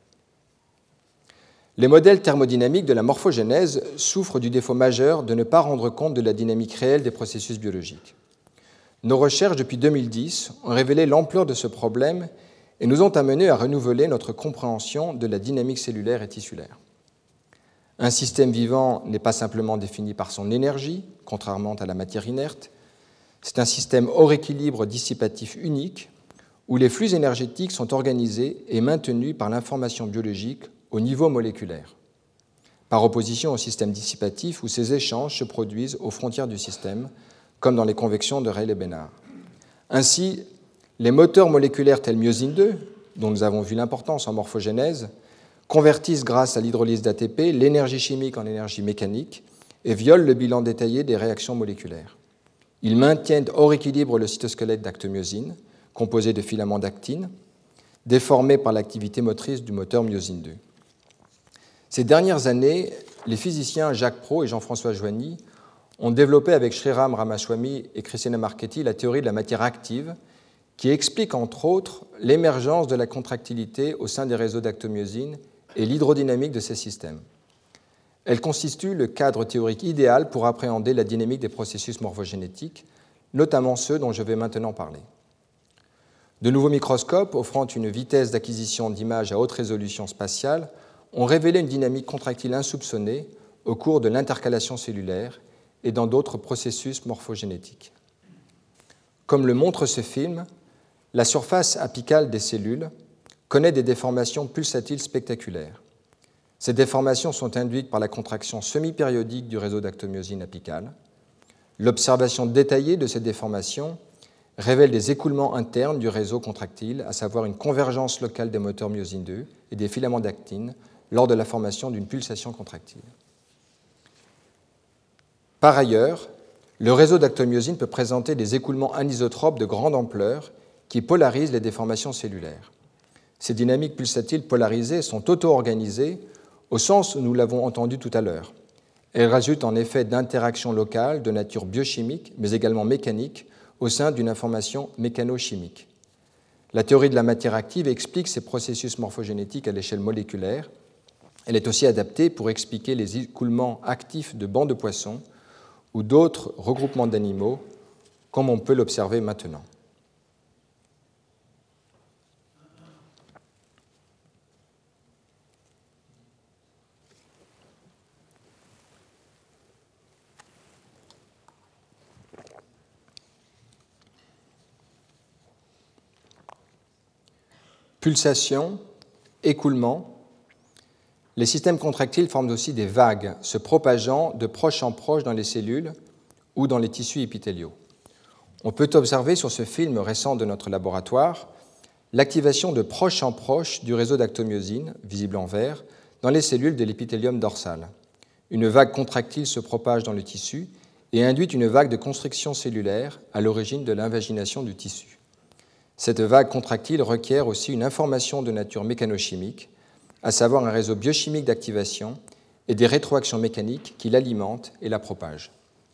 Les modèles thermodynamiques de la morphogénèse souffrent du défaut majeur de ne pas rendre compte de la dynamique réelle des processus biologiques. Nos recherches depuis 2010 ont révélé l'ampleur de ce problème et nous ont amenés à renouveler notre compréhension de la dynamique cellulaire et tissulaire. Un système vivant n'est pas simplement défini par son énergie, contrairement à la matière inerte. C'est un système hors équilibre dissipatif unique où les flux énergétiques sont organisés et maintenus par l'information biologique au niveau moléculaire, par opposition au système dissipatif où ces échanges se produisent aux frontières du système, comme dans les convections de Rayleigh-Bénard. Ainsi, les moteurs moléculaires tels myosine 2, dont nous avons vu l'importance en morphogénèse, convertissent grâce à l'hydrolyse d'ATP l'énergie chimique en énergie mécanique et violent le bilan détaillé des réactions moléculaires. Ils maintiennent hors équilibre le cytosquelette d'actomyosine, composé de filaments d'actine, déformé par l'activité motrice du moteur myosine 2. Ces dernières années, les physiciens Jacques Pro et Jean-François Joigny ont développé avec Sriram Ramaswamy et Cristina Marchetti la théorie de la matière active, qui explique entre autres l'émergence de la contractilité au sein des réseaux d'actomyosine et l'hydrodynamique de ces systèmes. Elle constitue le cadre théorique idéal pour appréhender la dynamique des processus morphogénétiques, notamment ceux dont je vais maintenant parler. De nouveaux microscopes offrant une vitesse d'acquisition d'images à haute résolution spatiale ont révélé une dynamique contractile insoupçonnée au cours de l'intercalation cellulaire et dans d'autres processus morphogénétiques. Comme le montre ce film, la surface apicale des cellules connaît des déformations pulsatiles spectaculaires. Ces déformations sont induites par la contraction semi-périodique du réseau d'actomyosine apical. L'observation détaillée de ces déformations révèle des écoulements internes du réseau contractile, à savoir une convergence locale des moteurs myosine 2 et des filaments d'actine lors de la formation d'une pulsation contractile. Par ailleurs, le réseau d'actomyosine peut présenter des écoulements anisotropes de grande ampleur qui polarisent les déformations cellulaires. Ces dynamiques pulsatiles polarisées sont auto-organisées au sens où nous l'avons entendu tout à l'heure. Elles résultent en effet d'interactions locales de nature biochimique, mais également mécanique, au sein d'une information mécanochimique. La théorie de la matière active explique ces processus morphogénétiques à l'échelle moléculaire. Elle est aussi adaptée pour expliquer les écoulements actifs de bancs de poissons ou d'autres regroupements d'animaux, comme on peut l'observer maintenant. Pulsation, écoulement. Les systèmes contractiles forment aussi des vagues se propageant de proche en proche dans les cellules ou dans les tissus épithéliaux. On peut observer sur ce film récent de notre laboratoire l'activation de proche en proche du réseau d'actomyosine, visible en vert, dans les cellules de l'épithélium dorsal. Une vague contractile se propage dans le tissu et induit une vague de constriction cellulaire à l'origine de l'invagination du tissu. Cette vague contractile requiert aussi une information de nature mécanochimique, à savoir un réseau biochimique d'activation et des rétroactions mécaniques qui l'alimentent et la propagent.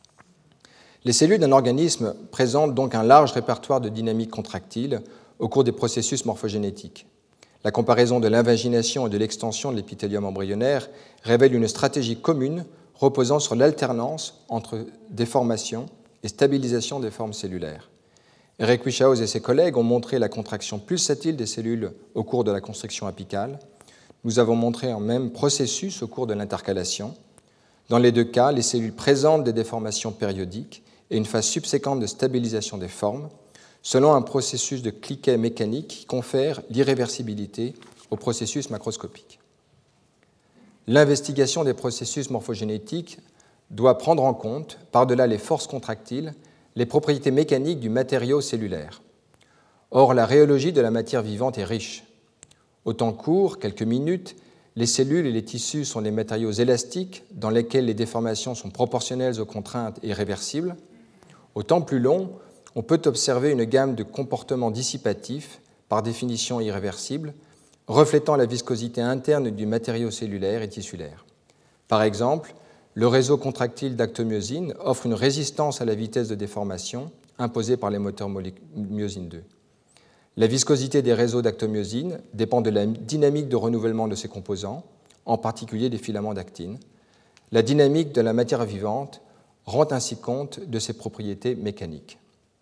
Les cellules d'un organisme présentent donc un large répertoire de dynamiques contractiles au cours des processus morphogénétiques. La comparaison de l'invagination et de l'extension de l'épithélium embryonnaire révèle une stratégie commune reposant sur l'alternance entre déformation et stabilisation des formes cellulaires. Eric Wischhaus et ses collègues ont montré la contraction pulsatile des cellules au cours de la constriction apicale. Nous avons montré un même processus au cours de l'intercalation. Dans les deux cas, les cellules présentent des déformations périodiques et une phase subséquente de stabilisation des formes, selon un processus de cliquet mécanique qui confère l'irréversibilité au processus macroscopique. L'investigation des processus morphogénétiques doit prendre en compte, par-delà les forces contractiles, les propriétés mécaniques du matériau cellulaire. Or, la rhéologie de la matière vivante est riche. Au temps court, quelques minutes, les cellules et les tissus sont des matériaux élastiques dans lesquels les déformations sont proportionnelles aux contraintes et réversibles. Au temps plus long, on peut observer une gamme de comportements dissipatifs, par définition irréversibles, reflétant la viscosité interne du matériau cellulaire et tissulaire. Par exemple, le réseau contractile d'actomyosine offre une résistance à la vitesse de déformation imposée par les moteurs myosine 2. La viscosité des réseaux d'actomyosine dépend de la dynamique de renouvellement de ses composants, en particulier des filaments d'actine. La dynamique de la matière vivante rend ainsi compte de ses propriétés mécaniques.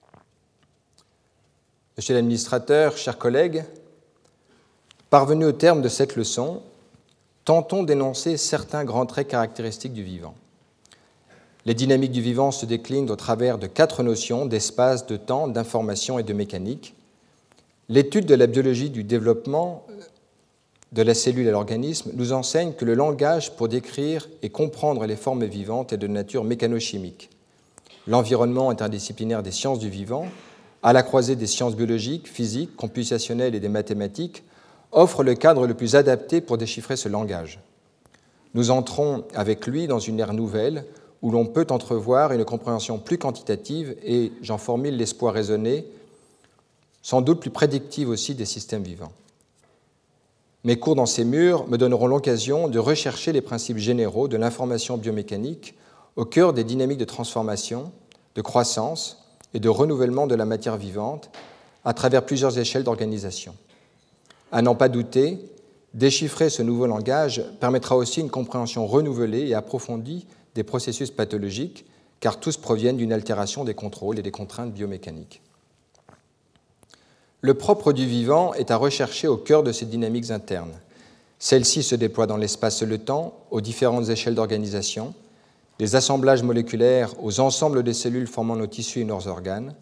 Monsieur l'administrateur, chers collègues, parvenus au terme de cette leçon, tentons d'énoncer certains grands traits caractéristiques du vivant. Les dynamiques du vivant se déclinent au travers de 4 notions d'espace, de temps, d'information et de mécanique. L'étude de la biologie du développement de la cellule à l'organisme nous enseigne que le langage pour décrire et comprendre les formes vivantes est de nature mécanochimique. L'environnement interdisciplinaire des sciences du vivant, à la croisée des sciences biologiques, physiques, computationnelles et des mathématiques, offre le cadre le plus adapté pour déchiffrer ce langage. Nous entrons avec lui dans une ère nouvelle où l'on peut entrevoir une compréhension plus quantitative et, j'en formule l'espoir raisonné, sans doute plus prédictive aussi des systèmes vivants. Mes cours dans ces murs me donneront l'occasion de rechercher les principes généraux de l'information biomécanique au cœur des dynamiques de transformation, de croissance et de renouvellement de la matière vivante à travers plusieurs échelles d'organisation. À n'en pas douter, déchiffrer ce nouveau langage permettra aussi une compréhension renouvelée et approfondie des processus pathologiques, car tous proviennent d'une altération des contrôles et des contraintes biomécaniques. Le propre du vivant est à rechercher au cœur de ces dynamiques internes. Celles-ci se déploient dans l'espace et le temps, aux différentes échelles d'organisation, des assemblages moléculaires aux ensembles des cellules formant nos tissus et nos organes.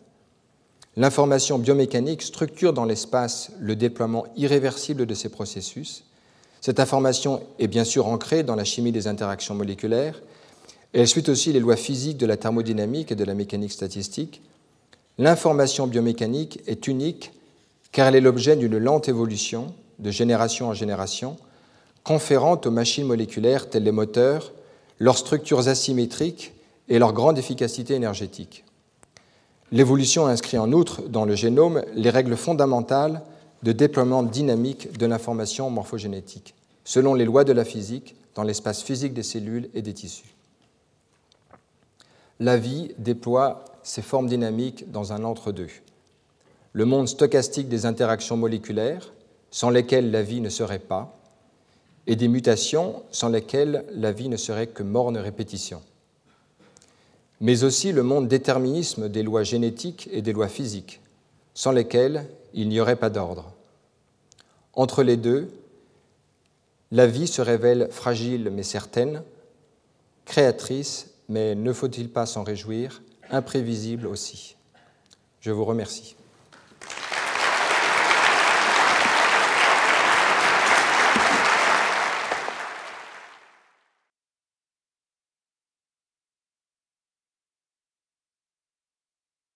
L'information biomécanique structure dans l'espace le déploiement irréversible de ces processus. Cette information est bien sûr ancrée dans la chimie des interactions moléculaires, et elle suit aussi les lois physiques de la thermodynamique et de la mécanique statistique. L'information biomécanique est unique car elle est l'objet d'une lente évolution, de génération en génération, conférant aux machines moléculaires telles les moteurs leurs structures asymétriques et leur grande efficacité énergétique. L'évolution inscrit en outre dans le génome les règles fondamentales de déploiement dynamique de l'information morphogénétique, selon les lois de la physique dans l'espace physique des cellules et des tissus. La vie déploie ses formes dynamiques dans un entre-deux. Le monde stochastique des interactions moléculaires, sans lesquelles la vie ne serait pas, et des mutations sans lesquelles la vie ne serait que morne répétition. Mais aussi le monde déterminisme des lois génétiques et des lois physiques, sans lesquelles il n'y aurait pas d'ordre. Entre les deux, la vie se révèle fragile mais certaine, créatrice, mais ne faut-il pas s'en réjouir, imprévisible aussi. Je vous remercie.